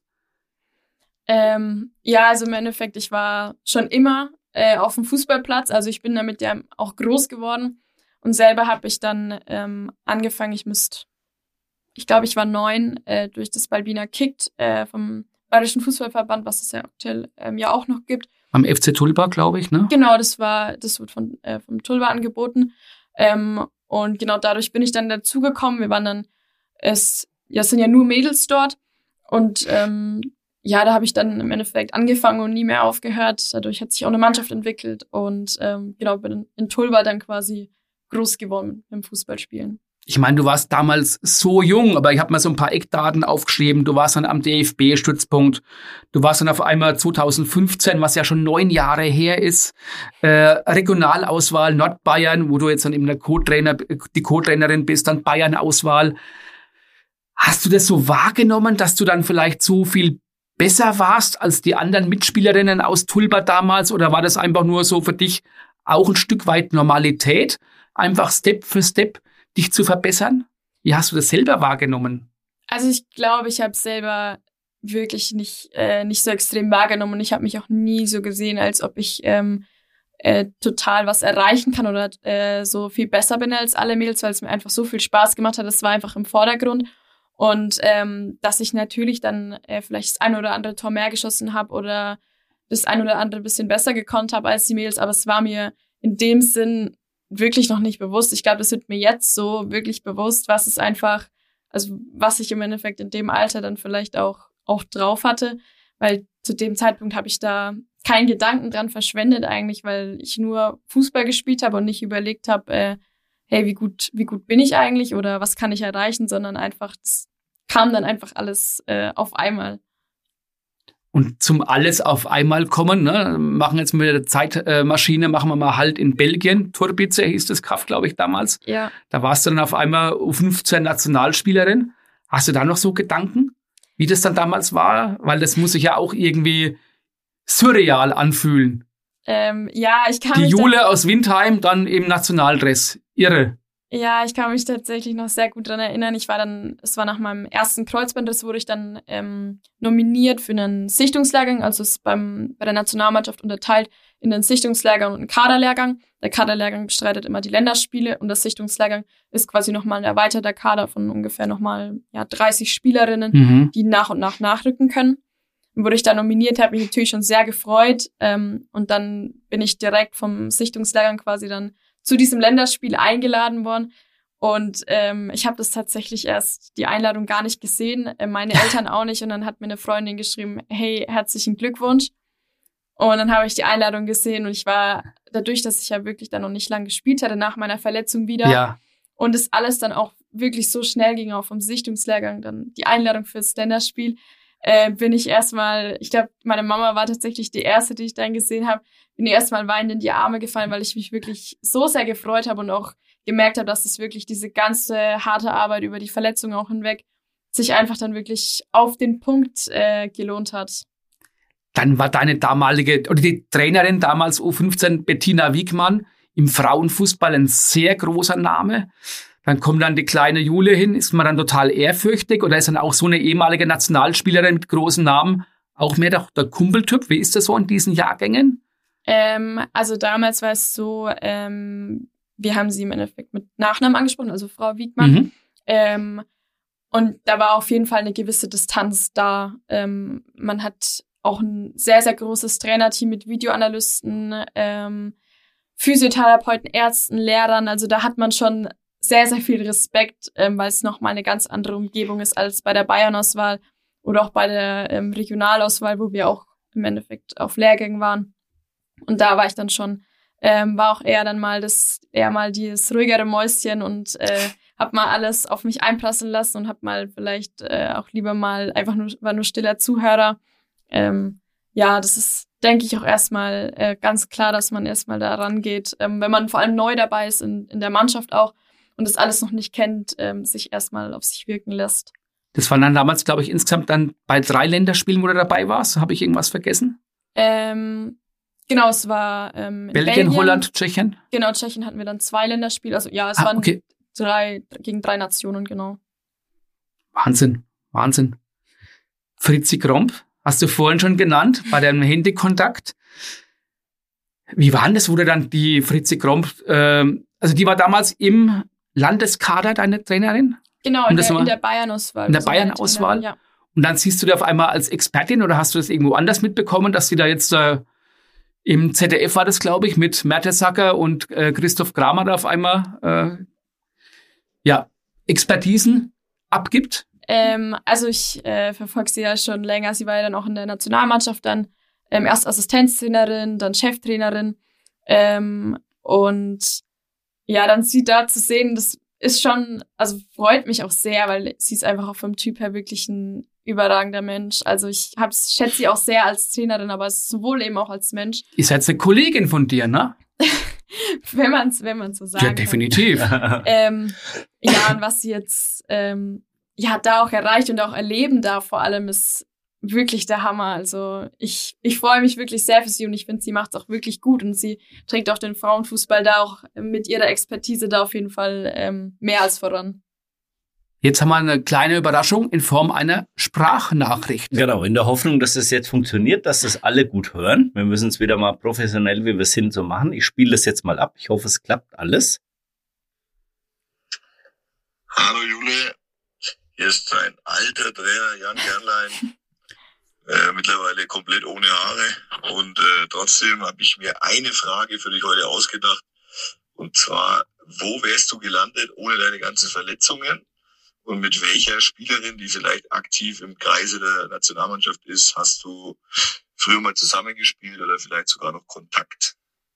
Ähm, ja, also im Endeffekt, ich war schon immer äh, auf dem Fußballplatz. Also ich bin damit ja auch groß geworden. Und selber habe ich dann ähm, angefangen, ich müsste, ich glaube, ich war neun, äh, durch das Balbiner Kickt äh, vom Bayerischen Fußballverband, was es ja aktuell ähm, ja auch noch gibt. Am F C Tulba, glaube ich, ne? Genau, das war, das wird von äh, vom Tulba angeboten. Ähm, und genau dadurch bin ich dann dazugekommen. Wir waren dann, es, ja, es sind ja nur Mädels dort. Und ähm, ja, da habe ich dann im Endeffekt angefangen und nie mehr aufgehört. Dadurch hat sich auch eine Mannschaft entwickelt und ähm, genau, bin in Tulba dann quasi groß geworden im Fußballspielen. Ich meine, du warst damals so jung, aber ich habe mal so ein paar Eckdaten aufgeschrieben. Du warst dann am D F B-Stützpunkt. Du warst dann auf einmal zwanzig fünfzehn, was ja schon neun Jahre her ist, äh, Regionalauswahl Nordbayern, wo du jetzt dann eben der Co-Trainer, die Co-Trainerin bist, dann Bayern-Auswahl. Hast du das so wahrgenommen, dass du dann vielleicht so viel besser warst als die anderen Mitspielerinnen aus Tulba damals? Oder war das einfach nur so für dich auch ein Stück weit Normalität? Einfach Step für Step dich zu verbessern? Wie hast du das selber wahrgenommen? Also ich glaube, ich habe selber wirklich nicht äh, nicht so extrem wahrgenommen und ich habe mich auch nie so gesehen, als ob ich ähm, äh, total was erreichen kann oder äh, so viel besser bin als alle Mädels, weil es mir einfach so viel Spaß gemacht hat. Das war einfach im Vordergrund. Und ähm, dass ich natürlich dann äh, vielleicht das ein oder andere Tor mehr geschossen habe oder das ein oder andere bisschen besser gekonnt habe als die Mädels, aber es war mir in dem Sinn wirklich noch nicht bewusst. Ich glaube, das wird mir jetzt so wirklich bewusst, was es einfach, also was ich im Endeffekt in dem Alter dann vielleicht auch, auch drauf hatte, weil zu dem Zeitpunkt habe ich da keinen Gedanken dran verschwendet eigentlich, weil ich nur Fußball gespielt habe und nicht überlegt habe, äh, hey, wie gut, wie gut bin ich eigentlich oder was kann ich erreichen, sondern einfach, das kam dann einfach alles äh, auf einmal. Und zum alles auf einmal kommen, ne, machen jetzt mit der Zeitmaschine, machen wir mal halt in Belgien. Turbice hieß das Kaff, glaube ich, damals. Ja. Da warst du dann auf einmal U fünfzehn Nationalspielerin. Hast du da noch so Gedanken, wie das dann damals war? Weil das muss sich ja auch irgendwie surreal anfühlen. Ähm, ja, ich kann Die mich Jule dann, aus Windheim dann im Nationaldress. Irre. Ja, ich kann mich tatsächlich noch sehr gut dran erinnern. Ich war dann, es war nach meinem ersten Kreuzbandriss, wurde ich dann ähm, nominiert für einen Sichtungslehrgang. Also es ist beim, bei der Nationalmannschaft unterteilt in den Sichtungslehrgang und einen Kaderlehrgang. Der Kaderlehrgang bestreitet immer die Länderspiele und das Sichtungslehrgang ist quasi nochmal ein erweiterter Kader von ungefähr nochmal ja, dreißig Spielerinnen, Mhm. die nach und nach nachrücken können. Dann wurde ich da nominiert, habe mich natürlich schon sehr gefreut. Ähm, und dann bin ich direkt vom Sichtungslehrgang quasi dann zu diesem Länderspiel eingeladen worden. Und ähm, ich habe das tatsächlich erst, die Einladung gar nicht gesehen, äh, meine Eltern auch nicht. Und dann hat mir eine Freundin geschrieben, hey, herzlichen Glückwunsch. Und dann habe ich die Einladung gesehen und ich war, dadurch, dass ich ja wirklich dann noch nicht lange gespielt hatte, nach meiner Verletzung wieder. Ja. Und es alles dann auch wirklich so schnell ging, auch vom Sichtungslehrgang, dann die Einladung fürs Länderspiel, äh, bin ich erstmal, ich glaube, meine Mama war tatsächlich die erste, die ich dann gesehen habe, bin ich erstmal weinend in die Arme gefallen, weil ich mich wirklich so sehr gefreut habe und auch gemerkt habe, dass es wirklich diese ganze harte Arbeit über die Verletzung auch hinweg sich einfach dann wirklich auf den Punkt äh, gelohnt hat. Dann war deine damalige, oder die Trainerin damals U fünfzehn, Bettina Wiegmann, im Frauenfußball ein sehr großer Name. Dann kommt dann die kleine Jule hin. Ist man dann total ehrfürchtig oder ist dann auch so eine ehemalige Nationalspielerin mit großen Namen auch mehr der, der Kumpeltyp. Wie ist das so in diesen Jahrgängen? Ähm, also damals war es so, ähm, wir haben sie im Endeffekt mit Nachnamen angesprochen, also Frau Wiegmann. Mhm. Ähm, und da war auf jeden Fall eine gewisse Distanz da. Ähm, man hat auch ein sehr, sehr großes Trainerteam mit Videoanalysten, ähm, Physiotherapeuten, Ärzten, Lehrern. Also da hat man schon sehr, sehr viel Respekt, ähm, weil es nochmal eine ganz andere Umgebung ist als bei der Bayern-Auswahl oder auch bei der ähm, Regionalauswahl, wo wir auch im Endeffekt auf Lehrgängen waren. Und da war ich dann schon, ähm, war auch eher dann mal das, eher mal dieses ruhigere Mäuschen und äh, hab mal alles auf mich einprasseln lassen und hab mal vielleicht äh, auch lieber mal einfach nur, war nur stiller Zuhörer. Ähm, ja, das ist, denke ich, auch erstmal äh, ganz klar, dass man erstmal da rangeht, ähm, wenn man vor allem neu dabei ist in, in der Mannschaft auch und das alles noch nicht kennt, ähm, sich erstmal auf sich wirken lässt. Das waren dann damals, glaube ich, insgesamt dann bei drei Länderspielen, wo du dabei warst. Habe ich irgendwas vergessen? Ähm, genau, es war ähm, in Belgien, Belgien, Holland, Tschechien? Genau, Tschechien hatten wir dann zwei Länderspiele. Also ja, es ah, waren okay. drei gegen drei Nationen, genau. Wahnsinn, Wahnsinn. Fritzi Kromp, hast du vorhin schon genannt, bei deinem Handykontakt. Wie war denn das, wo du dann die Fritzi Kromp, äh, also die war damals im Landeskader, deine Trainerin? Genau, in der, in der Bayern-Auswahl. In der Bayern-Auswahl? Ja. Und dann siehst du die auf einmal als Expertin oder hast du das irgendwo anders mitbekommen, dass sie da jetzt äh, im Z D F war das, glaube ich, mit Mertesacker und äh, Christoph Kramer da auf einmal äh, ja, Expertisen abgibt? Ähm, also ich äh, verfolge sie ja schon länger. Sie war ja dann auch in der Nationalmannschaft, dann ähm, erst Assistenztrainerin, dann Cheftrainerin. Ähm, und ja, dann sie da zu sehen, das ist schon, also freut mich auch sehr, weil sie ist einfach auch vom Typ her wirklich ein überragender Mensch. Also ich hab's, schätze sie auch sehr als Trainerin, aber sowohl eben auch als Mensch. Ist jetzt eine Kollegin von dir, ne? wenn man es wenn man's so sagen Ja, definitiv. ähm, ja, und was sie jetzt ähm, ja da auch erreicht und auch erleben darf, vor allem ist wirklich der Hammer. Also ich ich freue mich wirklich sehr für sie und ich finde, sie macht es auch wirklich gut und sie trägt auch den Frauenfußball da auch mit ihrer Expertise da auf jeden Fall ähm, mehr als voran. Jetzt haben wir eine kleine Überraschung in Form einer Sprachnachricht. Genau, in der Hoffnung, dass das jetzt funktioniert, dass das alle gut hören. Wir müssen es wieder mal professionell, wie wir es sind, so machen. Ich spiele das jetzt mal ab. Ich hoffe, es klappt alles. Hallo Jule, hier ist dein alter Trainer Jan Gernlein. Äh, mittlerweile komplett ohne Haare und äh, trotzdem habe ich mir eine Frage für dich heute ausgedacht und zwar, wo wärst du gelandet ohne deine ganzen Verletzungen und mit welcher Spielerin, die vielleicht aktiv im Kreise der Nationalmannschaft ist, hast du früher mal zusammengespielt oder vielleicht sogar noch Kontakt?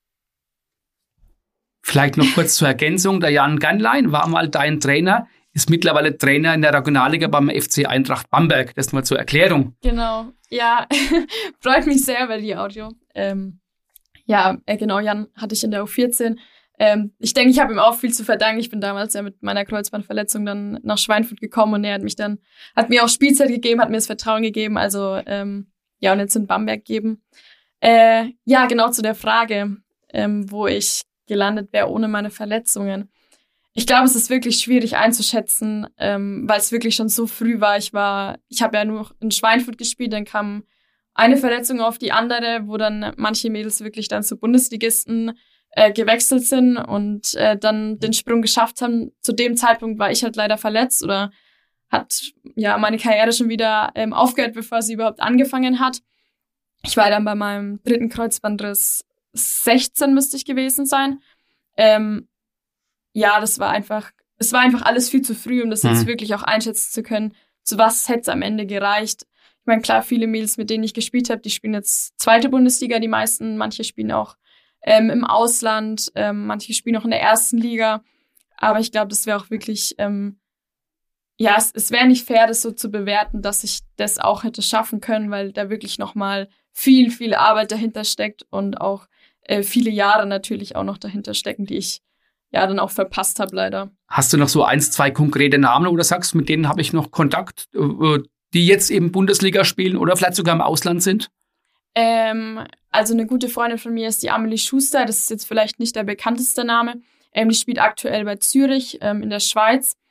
Vielleicht noch kurz zur Ergänzung, der Jan Gernlein war mal dein Trainer, ist mittlerweile Trainer in der Regionalliga beim F C Eintracht Bamberg. Das mal zur Erklärung. Genau, ja, freut mich sehr über die Audio. Ähm, ja, äh, genau, Jan hatte ich in der U vierzehn. Ähm, ich denke, ich habe ihm auch viel zu verdanken. Ich bin damals ja mit meiner Kreuzbandverletzung dann nach Schweinfurt gekommen und er hat mich dann, hat mir auch Spielzeit gegeben, hat mir das Vertrauen gegeben, also ähm, ja, und jetzt in Bamberg geben. Äh, ja, genau zu der Frage, ähm, wo ich gelandet wäre ohne meine Verletzungen. Ich glaube, es ist wirklich schwierig einzuschätzen, ähm, weil es wirklich schon so früh war. Ich war, ich habe ja nur in Schweinfurt gespielt, dann kam eine Verletzung auf die andere, wo dann manche Mädels wirklich dann zu Bundesligisten äh, gewechselt sind und äh, dann den Sprung geschafft haben. Zu dem Zeitpunkt war ich halt leider verletzt oder hat ja meine Karriere schon wieder ähm, aufgehört, bevor sie überhaupt angefangen hat. Ich war dann bei meinem dritten Kreuzbandriss sechzehn müsste ich gewesen sein. Ähm, Ja, das war einfach, es war einfach alles viel zu früh, um das jetzt mhm. wirklich auch einschätzen zu können, zu was hätte es am Ende gereicht. Ich meine, klar, viele Mädels, mit denen ich gespielt habe, die spielen jetzt zweite Bundesliga, die meisten, manche spielen auch ähm, im Ausland, ähm, manche spielen auch in der ersten Liga. Aber ich glaube, das wäre auch wirklich, ähm, ja, es, es wäre nicht fair, das so zu bewerten, dass ich das auch hätte schaffen können, weil da wirklich nochmal viel, viel Arbeit dahinter steckt und auch äh, viele Jahre natürlich auch noch dahinter stecken, die ich ja dann auch verpasst habe, leider. Hast du noch so eins, zwei konkrete Namen oder sagst, mit denen habe ich noch Kontakt, die jetzt eben Bundesliga spielen oder vielleicht sogar im Ausland sind? Ähm, also eine gute Freundin von mir ist die Amelie Schuster, das ist jetzt vielleicht nicht der bekannteste Name. Ähm, die spielt aktuell bei Zürich ähm, in der Schweiz.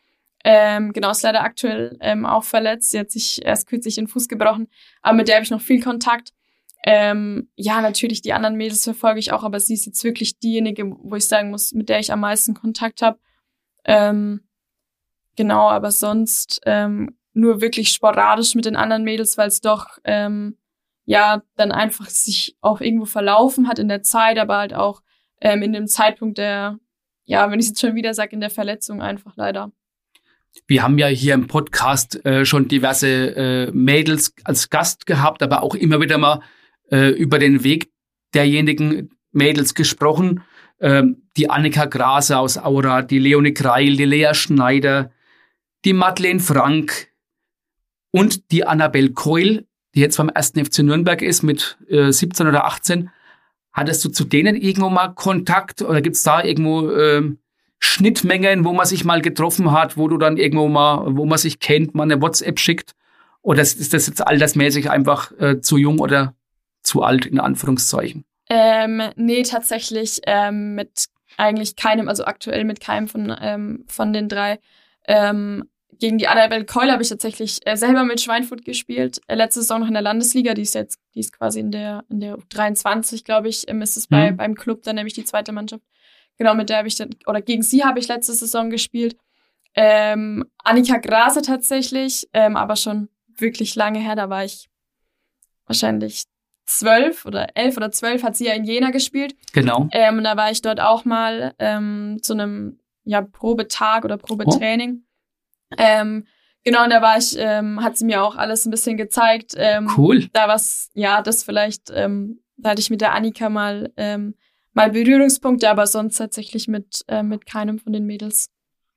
Ähm, genau, ist leider aktuell ähm, auch verletzt. Sie hat sich erst kürzlich den Fuß gebrochen, aber mit der habe ich noch viel Kontakt. Ähm, ja, natürlich, die anderen Mädels verfolge ich auch, aber sie ist jetzt wirklich diejenige, wo ich sagen muss, mit der ich am meisten Kontakt habe. Ähm, genau, aber sonst ähm, nur wirklich sporadisch mit den anderen Mädels, weil es doch ähm, ja dann einfach sich auch irgendwo verlaufen hat in der Zeit, aber halt auch ähm, in dem Zeitpunkt der, ja, wenn ich es jetzt schon wieder sage, in der Verletzung einfach leider. Wir haben ja hier im Podcast äh, schon diverse äh, Mädels als Gast gehabt, aber auch immer wieder mal äh, über den Weg derjenigen Mädels gesprochen. Ähm, die Annika Grase aus Aura, die Leonie Kreil, die Lea Schneider, die Madeleine Frank und die Annabelle Keul, die jetzt beim ersten F C Nürnberg ist mit äh, siebzehn oder achtzehn. Hattest du zu denen irgendwo mal Kontakt oder gibt's da irgendwo ähm, Schnittmengen, wo man sich mal getroffen hat, wo du dann irgendwo mal, wo man sich kennt, mal eine WhatsApp schickt? Oder ist das jetzt altersmäßig einfach äh, zu jung oder zu alt, in Anführungszeichen? Ähm, nee, tatsächlich ähm, mit eigentlich keinem, also aktuell mit keinem von ähm, von den drei. Ähm, gegen die Annabelle Keul habe ich tatsächlich äh, selber mit Schweinfurt gespielt. Äh, letzte Saison noch in der Landesliga, die ist jetzt, die ist quasi in der in der U dreiundzwanzig, glaube ich, ähm, ist es bei Mhm. beim Club, dann nämlich die zweite Mannschaft. Genau, mit der habe ich dann, oder gegen sie habe ich letzte Saison gespielt. Ähm, Annika Grase tatsächlich, ähm, aber schon wirklich lange her, da war ich wahrscheinlich zwölf oder elf oder zwölf, hat sie ja in Jena gespielt. Genau. Ähm, und da war ich dort auch mal ähm, zu einem ja, Probetag oder Probetraining. Ähm, genau, und da war ich, ähm, hat sie mir auch alles ein bisschen gezeigt. Ähm, Cool. Da was, ja, das vielleicht, ähm, da hatte ich mit der Annika mal ähm, mal Berührungspunkte, aber sonst tatsächlich mit äh, mit keinem von den Mädels.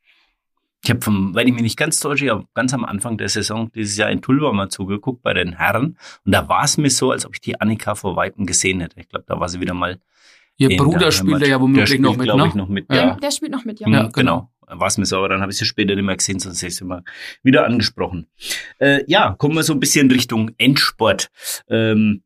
Ich habe, wenn ich mich nicht ganz täusche, ich hab ganz am Anfang der Saison dieses Jahr in Tulba mal zugeguckt bei den Herren. Und da war es mir so, als ob ich die Annika vor Weitem gesehen hätte. Ich glaube, da war sie wieder mal. Ihr in Bruder der spielt Heimat. ja Der womöglich spielt, noch mit, glaube ne? ich, noch mit, Ja. ja. Der spielt noch mit, ja. Mhm, Ja, genau. War es mir so, aber dann habe ich sie später nicht mehr gesehen, sonst hätte ich sie mal wieder angesprochen. Äh, ja, kommen wir so ein bisschen Richtung Endsport. Ähm,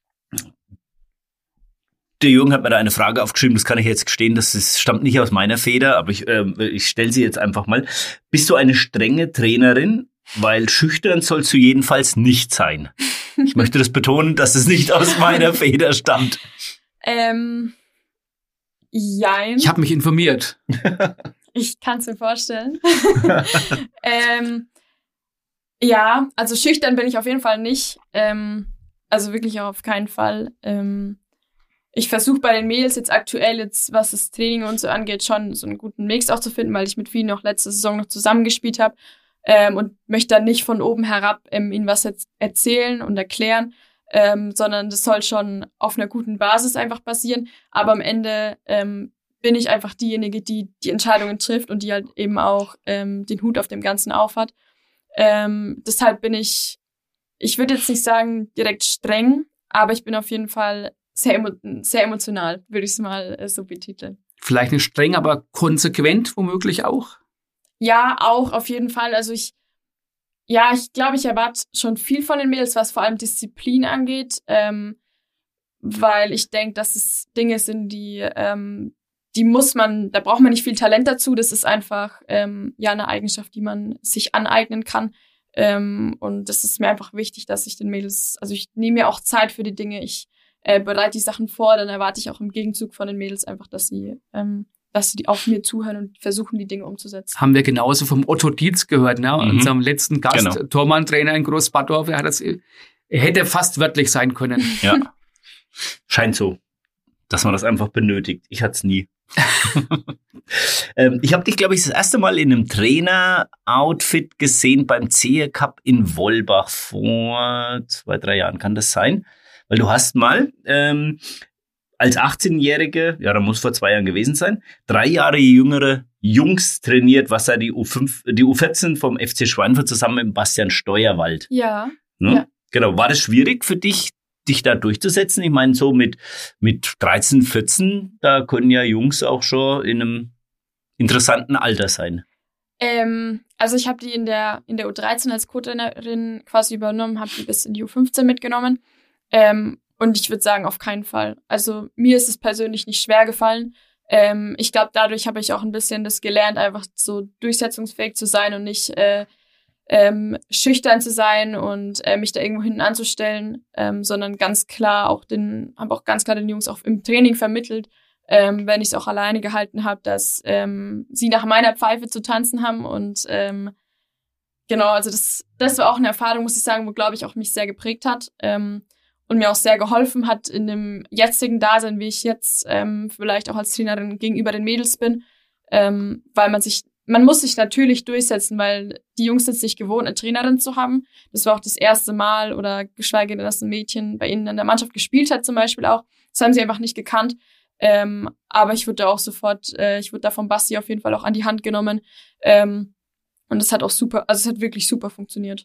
Der Jürgen hat mir da eine Frage aufgeschrieben, das kann ich jetzt gestehen, das ist, stammt nicht aus meiner Feder, aber ich, äh, ich stelle sie jetzt einfach mal. Bist du eine strenge Trainerin? Weil schüchtern sollst du jedenfalls nicht sein. Ich möchte das betonen, dass es nicht aus meiner Feder stammt. Ähm, jein. Ich habe mich informiert. Ich kann es mir vorstellen. ähm, ja, also schüchtern bin ich auf jeden Fall nicht. Ähm, also wirklich auf keinen Fall. Ähm, ich versuche bei den Mädels jetzt aktuell, jetzt was das Training und so angeht, schon so einen guten Mix auch zu finden, weil ich mit vielen noch letzte Saison noch zusammengespielt habe ähm, und möchte dann nicht von oben herab ähm, ihnen was jetzt erzählen und erklären, ähm, sondern das soll schon auf einer guten Basis einfach basieren. Aber am Ende ähm, bin ich einfach diejenige, die die Entscheidungen trifft und die halt eben auch ähm, den Hut auf dem Ganzen aufhat. Ähm, deshalb bin ich, ich würde jetzt nicht sagen direkt streng, aber ich bin auf jeden Fall sehr, emo- sehr emotional, würde ich es mal äh, so betiteln. Vielleicht nicht streng, aber konsequent womöglich auch. Ja, auch auf jeden Fall. Also ich, ja, ich glaube, ich erwarte schon viel von den Mädels, was vor allem Disziplin angeht, ähm, weil ich denke, dass es Dinge sind, die, ähm, die muss man, da braucht man nicht viel Talent dazu. Das ist einfach ähm, ja eine Eigenschaft, die man sich aneignen kann. Ähm, und das ist mir einfach wichtig, dass ich den Mädels, also ich nehme mir auch Zeit für die Dinge. Ich äh, bereite die Sachen vor, dann erwarte ich auch im Gegenzug von den Mädels einfach, dass sie, ähm, dass sie auch mir zuhören und versuchen, die Dinge umzusetzen. Haben wir genauso vom Otto Dietz gehört, ne? Mhm. Unserem letzten Gast, Genau. Tormann-Trainer in Großbadorf. Er hat das, er hätte fast wörtlich sein können. Ja, scheint so, dass man das einfach benötigt. Ich hatte es nie. ähm, ich habe dich, glaube ich, das erste Mal in einem Trainer-Outfit gesehen beim C E Cup in Wolbach vor zwei, drei Jahren. Kann das sein? Weil du hast mal ähm, als achtzehnjährige, ja, da muss vor zwei Jahren gewesen sein, drei Jahre jüngere Jungs trainiert, was da die U fünf, die U vierzehn vom F C Schweinfurt zusammen mit Bastian Steuerwald. Ja. Ne? Ja. Genau. War das schwierig für dich, dich da durchzusetzen? Ich meine, so mit, mit dreizehn, vierzehn, da können ja Jungs auch schon in einem interessanten Alter sein. Ähm, also ich habe die in der in der U dreizehn als Co-Trainerin quasi übernommen, habe die bis in die U fünfzehn mitgenommen. Ähm, und ich würde sagen, auf keinen Fall. Also mir ist es persönlich nicht schwer gefallen. Ähm, ich glaube, dadurch habe ich auch ein bisschen das gelernt, einfach so durchsetzungsfähig zu sein und nicht äh, ähm, schüchtern zu sein und äh, mich da irgendwo hinten anzustellen, ähm, sondern ganz klar auch den, habe auch ganz klar den Jungs auch im Training vermittelt, ähm, wenn ich es auch alleine gehalten habe, dass ähm, sie nach meiner Pfeife zu tanzen haben und ähm, genau, also das, das war auch eine Erfahrung, muss ich sagen, wo, glaube ich, auch mich sehr geprägt hat ähm, und mir auch sehr geholfen hat in dem jetzigen Dasein, wie ich jetzt ähm, vielleicht auch als Trainerin gegenüber den Mädels bin, ähm, weil man sich, man muss sich natürlich durchsetzen, weil die Jungs sind es nicht gewohnt, eine Trainerin zu haben. Das war auch das erste Mal oder geschweige denn, dass ein Mädchen bei ihnen in der Mannschaft gespielt hat zum Beispiel auch. Das haben sie einfach nicht gekannt. Ähm, aber ich wurde da auch sofort, äh, ich wurde da von Basti auf jeden Fall auch an die Hand genommen. Ähm, und es hat auch super, also es hat wirklich super funktioniert.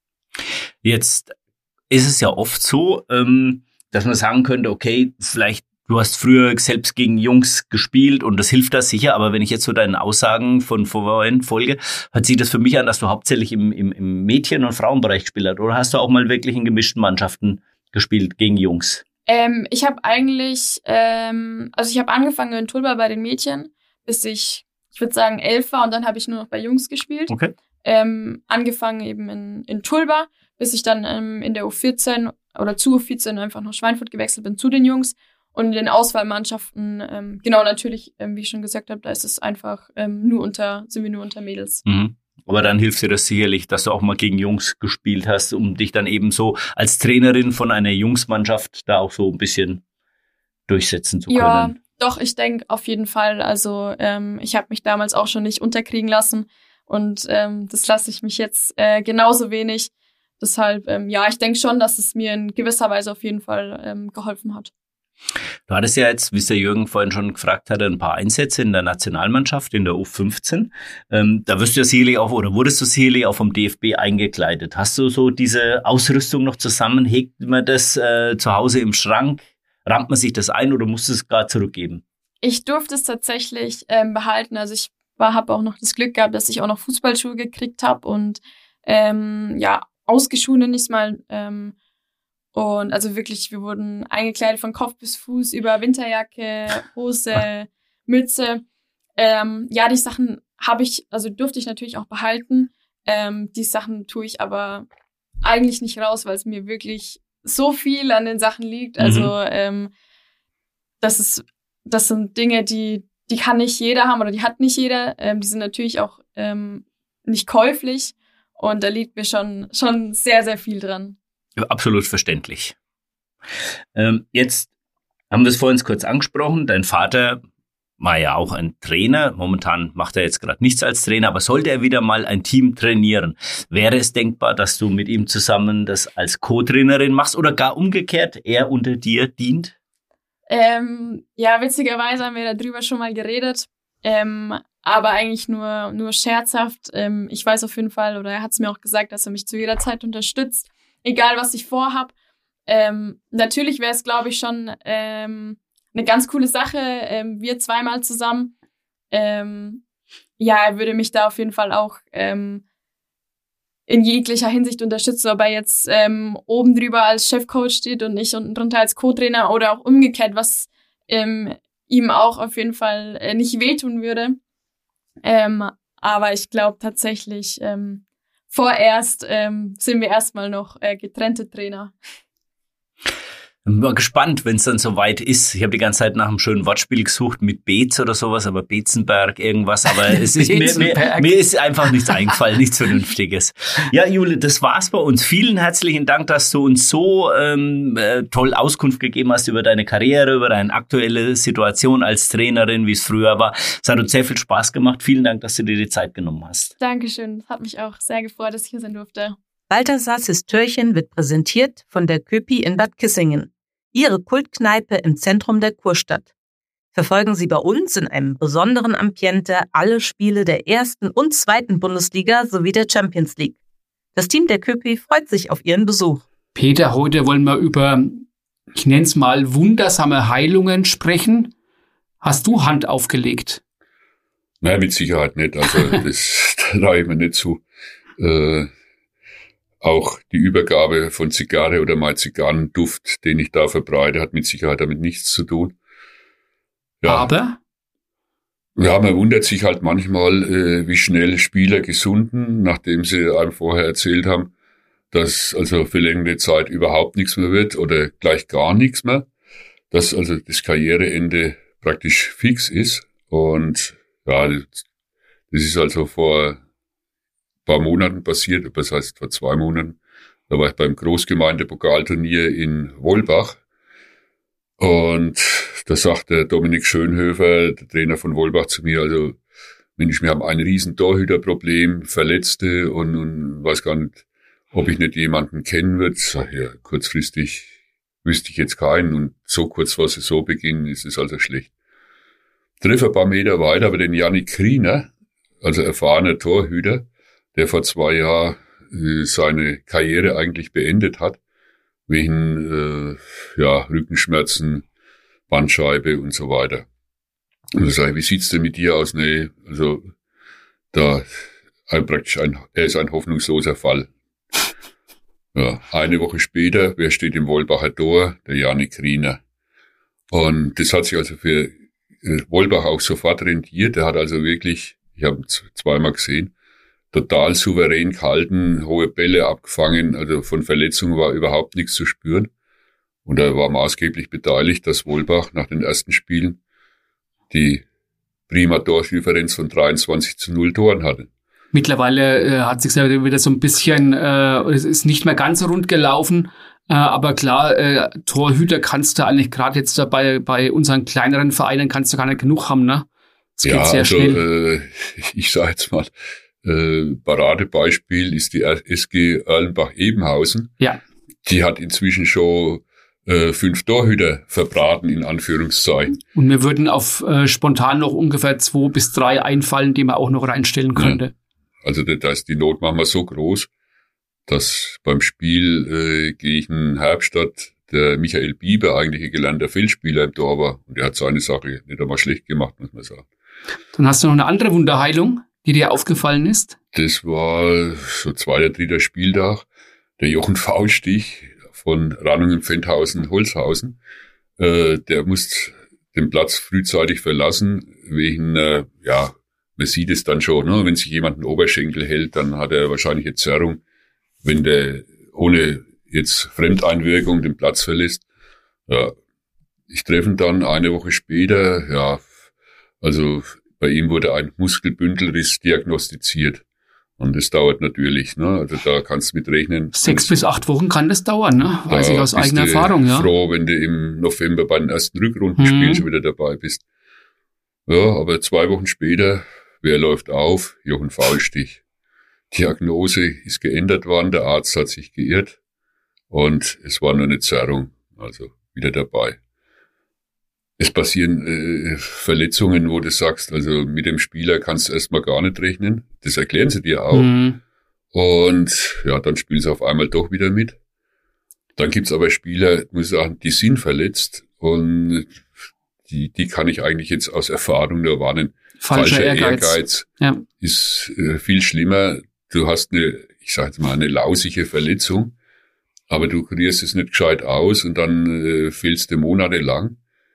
Jetzt ist es ja oft so, ähm, dass man sagen könnte, okay, vielleicht du hast früher selbst gegen Jungs gespielt und das hilft da sicher, aber wenn ich jetzt so deinen Aussagen von vorhin folge, hört sich das für mich an, dass du hauptsächlich im, im, im Mädchen- und Frauenbereich gespielt hast. Oder hast du auch mal wirklich in gemischten Mannschaften gespielt gegen Jungs? Ähm, ich habe eigentlich, ähm, also ich habe angefangen in Tulba bei den Mädchen, bis ich, ich würde sagen, elf war und dann habe ich nur noch bei Jungs gespielt. Okay. Ähm, angefangen eben in, in Tulba, bis ich dann ähm, in der U vierzehn oder zu U vierzehn einfach nach Schweinfurt gewechselt bin zu den Jungs. Und in den Auswahlmannschaften, ähm, genau, natürlich, ähm, wie ich schon gesagt habe, da ist es einfach ähm, nur unter, sind wir nur unter Mädels. Mhm. Aber dann hilft dir das sicherlich, dass du auch mal gegen Jungs gespielt hast, um dich dann eben so als Trainerin von einer Jungsmannschaft da auch so ein bisschen durchsetzen zu können. Ja, doch, ich denke auf jeden Fall. Also ähm, ich habe mich damals auch schon nicht unterkriegen lassen und ähm, das lasse ich mich jetzt äh, genauso wenig. Deshalb, ähm, ja, ich denke schon, dass es mir in gewisser Weise auf jeden Fall ähm, geholfen hat. Du hattest ja jetzt, wie es der Jürgen vorhin schon gefragt hatte, ein paar Einsätze in der Nationalmannschaft, in der U fünfzehn. Ähm, da wirst du ja sicherlich auch, oder wurdest du sicherlich auch vom D F B eingekleidet. Hast du so diese Ausrüstung noch zusammen? Hegt man das äh, zu Hause im Schrank? Rammt man sich das ein oder musst du es gerade zurückgeben? Ich durfte es tatsächlich ähm, behalten. Also ich habe auch noch das Glück gehabt, dass ich auch noch Fußballschuhe gekriegt habe und ähm, ja, ausgeschuht nenne ich es mal. Ähm, Und also wirklich, wir wurden eingekleidet von Kopf bis Fuß über Winterjacke, Hose, Mütze. Ähm, ja, die Sachen habe ich, also durfte ich natürlich auch behalten. Ähm, die Sachen tue ich aber eigentlich nicht raus, weil es mir wirklich so viel an den Sachen liegt. Also mhm. ähm, das ist, das sind Dinge, die, die kann nicht jeder haben oder die hat nicht jeder. Ähm, die sind natürlich auch ähm, nicht käuflich und da liegt mir schon, schon sehr, sehr viel dran. Absolut verständlich. Ähm, jetzt haben wir es vorhin kurz angesprochen. Dein Vater war ja auch ein Trainer. Momentan macht er jetzt gerade nichts als Trainer, aber sollte er wieder mal ein Team trainieren, wäre es denkbar, dass du mit ihm zusammen das als Co-Trainerin machst oder gar umgekehrt, er unter dir dient? Ähm, ja, witzigerweise haben wir darüber schon mal geredet, ähm, aber eigentlich nur, nur scherzhaft. Ähm, ich weiß auf jeden Fall, oder er hat es mir auch gesagt, dass er mich zu jeder Zeit unterstützt. Egal, was ich vorhab. Ähm, natürlich wäre es, glaube ich, schon ähm, eine ganz coole Sache. Ähm, wir zweimal zusammen. Ähm, ja, er würde mich da auf jeden Fall auch ähm, in jeglicher Hinsicht unterstützen, ob er jetzt ähm, oben drüber als Chefcoach steht und ich unten drunter als Co-Trainer oder auch umgekehrt, was ähm, ihm auch auf jeden Fall äh, nicht wehtun würde. Ähm, aber ich glaube tatsächlich... Ähm, Vorerst ähm, sind wir erstmal noch äh, getrennte Trainer. Ich bin mal gespannt, wenn es dann soweit ist. Ich habe die ganze Zeit nach einem schönen Wortspiel gesucht mit Beetz oder sowas, aber Beetzenberg, irgendwas. Aber es ist mir, mir, mir ist einfach nichts eingefallen, nichts Vernünftiges. Ja, Jule, das war's bei uns. Vielen herzlichen Dank, dass du uns so ähm, äh, toll Auskunft gegeben hast über deine Karriere, über deine aktuelle Situation als Trainerin, wie es früher war. Es hat uns sehr viel Spaß gemacht. Vielen Dank, dass du dir die Zeit genommen hast. Dankeschön. Hat mich auch sehr gefreut, dass ich hier sein durfte. Balthasars Histörchen wird präsentiert von der Köpi in Bad Kissingen, Ihre Kultkneipe im Zentrum der Kurstadt. Verfolgen Sie bei uns in einem besonderen Ambiente alle Spiele der ersten und zweiten Bundesliga sowie der Champions League. Das Team der Köpi freut sich auf Ihren Besuch. Peter, heute wollen wir über, ich nenne es mal, wundersame Heilungen sprechen. Hast du Hand aufgelegt? Nein, mit Sicherheit nicht. Also das traue ich mir nicht zu. Äh, Auch die Übergabe von Zigarre oder mal Zigarrenduft, den ich da verbreite, hat mit Sicherheit damit nichts zu tun. Ja. Aber? Ja, man wundert sich halt manchmal, äh, wie schnell Spieler gesunden, nachdem sie einem vorher erzählt haben, dass also für längere Zeit überhaupt nichts mehr wird oder gleich gar nichts mehr, dass also das Karriereende praktisch fix ist. Und ja, das ist also vor ein paar Monaten passiert, das heißt vor zwei Monaten. Da war ich beim Großgemeindepokalturnier in Wolbach. Und da sagt der Dominik Schönhöfer, der Trainer von Wolbach, zu mir, also Mensch, wir haben ein riesen Torhüterproblem, Verletzte und, und weiß gar nicht, ob ich nicht jemanden kennen würde. Sag, ja, kurzfristig wüsste ich jetzt keinen und so kurz vor Saisonbeginn ist es also schlecht. Treffe ein paar Meter weiter, aber den Yannick Kriener, also erfahrener Torhüter, der vor zwei Jahren äh, seine Karriere eigentlich beendet hat, wegen äh, ja, Rückenschmerzen, Bandscheibe und so weiter. Und ich sage, wie sieht's denn mit dir aus? Nee, also da ein, praktisch ein, er ist ein hoffnungsloser Fall. Ja, eine Woche später, wer steht im Wolbacher Tor? Der Yannick Kriener. Und das hat sich also für äh, Wolbach auch sofort rentiert. Er hat also wirklich, ich habe ihn zweimal gesehen, total souverän gehalten, hohe Bälle abgefangen, also von Verletzungen war überhaupt nichts zu spüren. Und er war maßgeblich beteiligt, dass Wolbach nach den ersten Spielen die prima Tordifferenz von dreiundzwanzig zu null Toren hatte. Mittlerweile äh, hat sich wieder so ein bisschen, äh, es ist nicht mehr ganz so rund gelaufen, äh, aber klar, äh, Torhüter kannst du eigentlich gerade jetzt bei, bei unseren kleineren Vereinen kannst du gar nicht genug haben, ne? Es geht ja, sehr also, schnell. Äh, ich sage jetzt mal, Äh, Paradebeispiel ist die S G Erlenbach-Ebenhausen. Ja. Die hat inzwischen schon äh, fünf Torhüter verbraten, in Anführungszeichen. Und mir würden auf äh, spontan noch ungefähr zwei bis drei einfallen, die man auch noch reinstellen könnte. Ja. Also da, da ist die Not manchmal so groß, dass beim Spiel äh, gegen Herbstadt der Michael Bieber, eigentlich ein gelernter Feldspieler im Tor war. Und der hat seine Sache nicht einmal schlecht gemacht, muss man sagen. Dann hast du noch eine andere Wunderheilung, die dir aufgefallen ist? Das war so zweiter, dritter Spieltag. Der Jochen Faustich von Rannungen-Fendhausen-Holzhausen, äh, der muss den Platz frühzeitig verlassen, wegen, äh, ja, man sieht es dann schon, ne? Wenn sich jemand einen Oberschenkel hält, dann hat er wahrscheinlich eine Zerrung, wenn der ohne jetzt Fremdeinwirkung den Platz verlässt. Ja, ich treffe ihn dann eine Woche später, ja, also bei ihm wurde ein Muskelbündelriss diagnostiziert. Und das dauert natürlich, ne? Also da kannst du mit rechnen. Sechs bis acht Wochen kann das dauern, ne? Weiß ich aus eigener Erfahrung, ja. Froh, wenn du im November bei den ersten Rückrundenspielen hm. schon wieder dabei bist. Ja, aber zwei Wochen später, wer läuft auf? Jochen Faustich. Diagnose ist geändert worden, der Arzt hat sich geirrt und es war nur eine Zerrung, also wieder dabei. Es passieren äh, Verletzungen, wo du sagst, also mit dem Spieler kannst du erstmal gar nicht rechnen. Das erklären sie dir auch. Mhm. Und ja, dann spielen sie auf einmal doch wieder mit. Dann gibt's aber Spieler, muss ich sagen, die sind verletzt und die, die kann ich eigentlich jetzt aus Erfahrung nur warnen. Falscher, Falscher Ehrgeiz, Ehrgeiz ja. ist äh, viel schlimmer. Du hast eine, ich sag jetzt mal, eine lausige Verletzung, aber du kurierst es nicht gescheit aus und dann äh, fehlst du monatelang.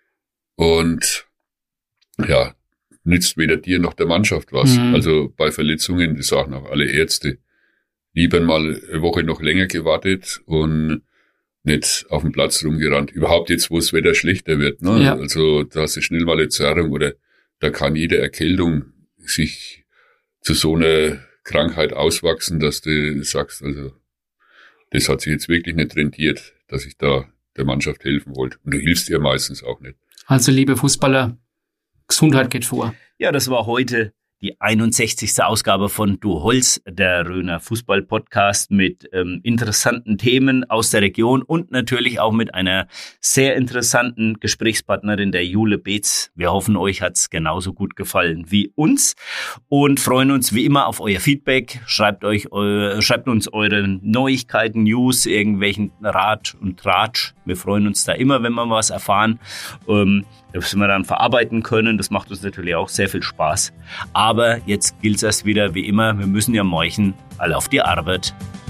Und ja, nützt weder dir noch der Mannschaft was. Mhm. Also bei Verletzungen, das sagen auch alle Ärzte, lieber mal eine Woche noch länger gewartet und nicht auf dem Platz rumgerannt. Überhaupt jetzt, wo das Wetter schlechter wird. Ne? Ja. Also da hast du schnell mal eine Zerrung oder da kann jede Erkältung sich zu so einer Krankheit auswachsen, dass du sagst, also das hat sich jetzt wirklich nicht rentiert, dass ich da der Mannschaft helfen wollte. Und du hilfst ihr meistens auch nicht. Also, liebe Fußballer, Gesundheit geht vor. Ja, das war heute die einundsechzigste Ausgabe von Du Holz, der Röner Fußball-Podcast mit ähm, interessanten Themen aus der Region und natürlich auch mit einer sehr interessanten Gesprächspartnerin, der Jule Beetz. Wir hoffen, euch hat's genauso gut gefallen wie uns und freuen uns wie immer auf euer Feedback. Schreibt euch, eu, schreibt uns eure Neuigkeiten, News, irgendwelchen Rat und Tratsch. Wir freuen uns da immer, wenn wir was erfahren. Ähm, das wir dann verarbeiten können. Das macht uns natürlich auch sehr viel Spaß. Aber jetzt gilt es erst wieder wie immer, wir müssen ja morgen alle auf die Arbeit.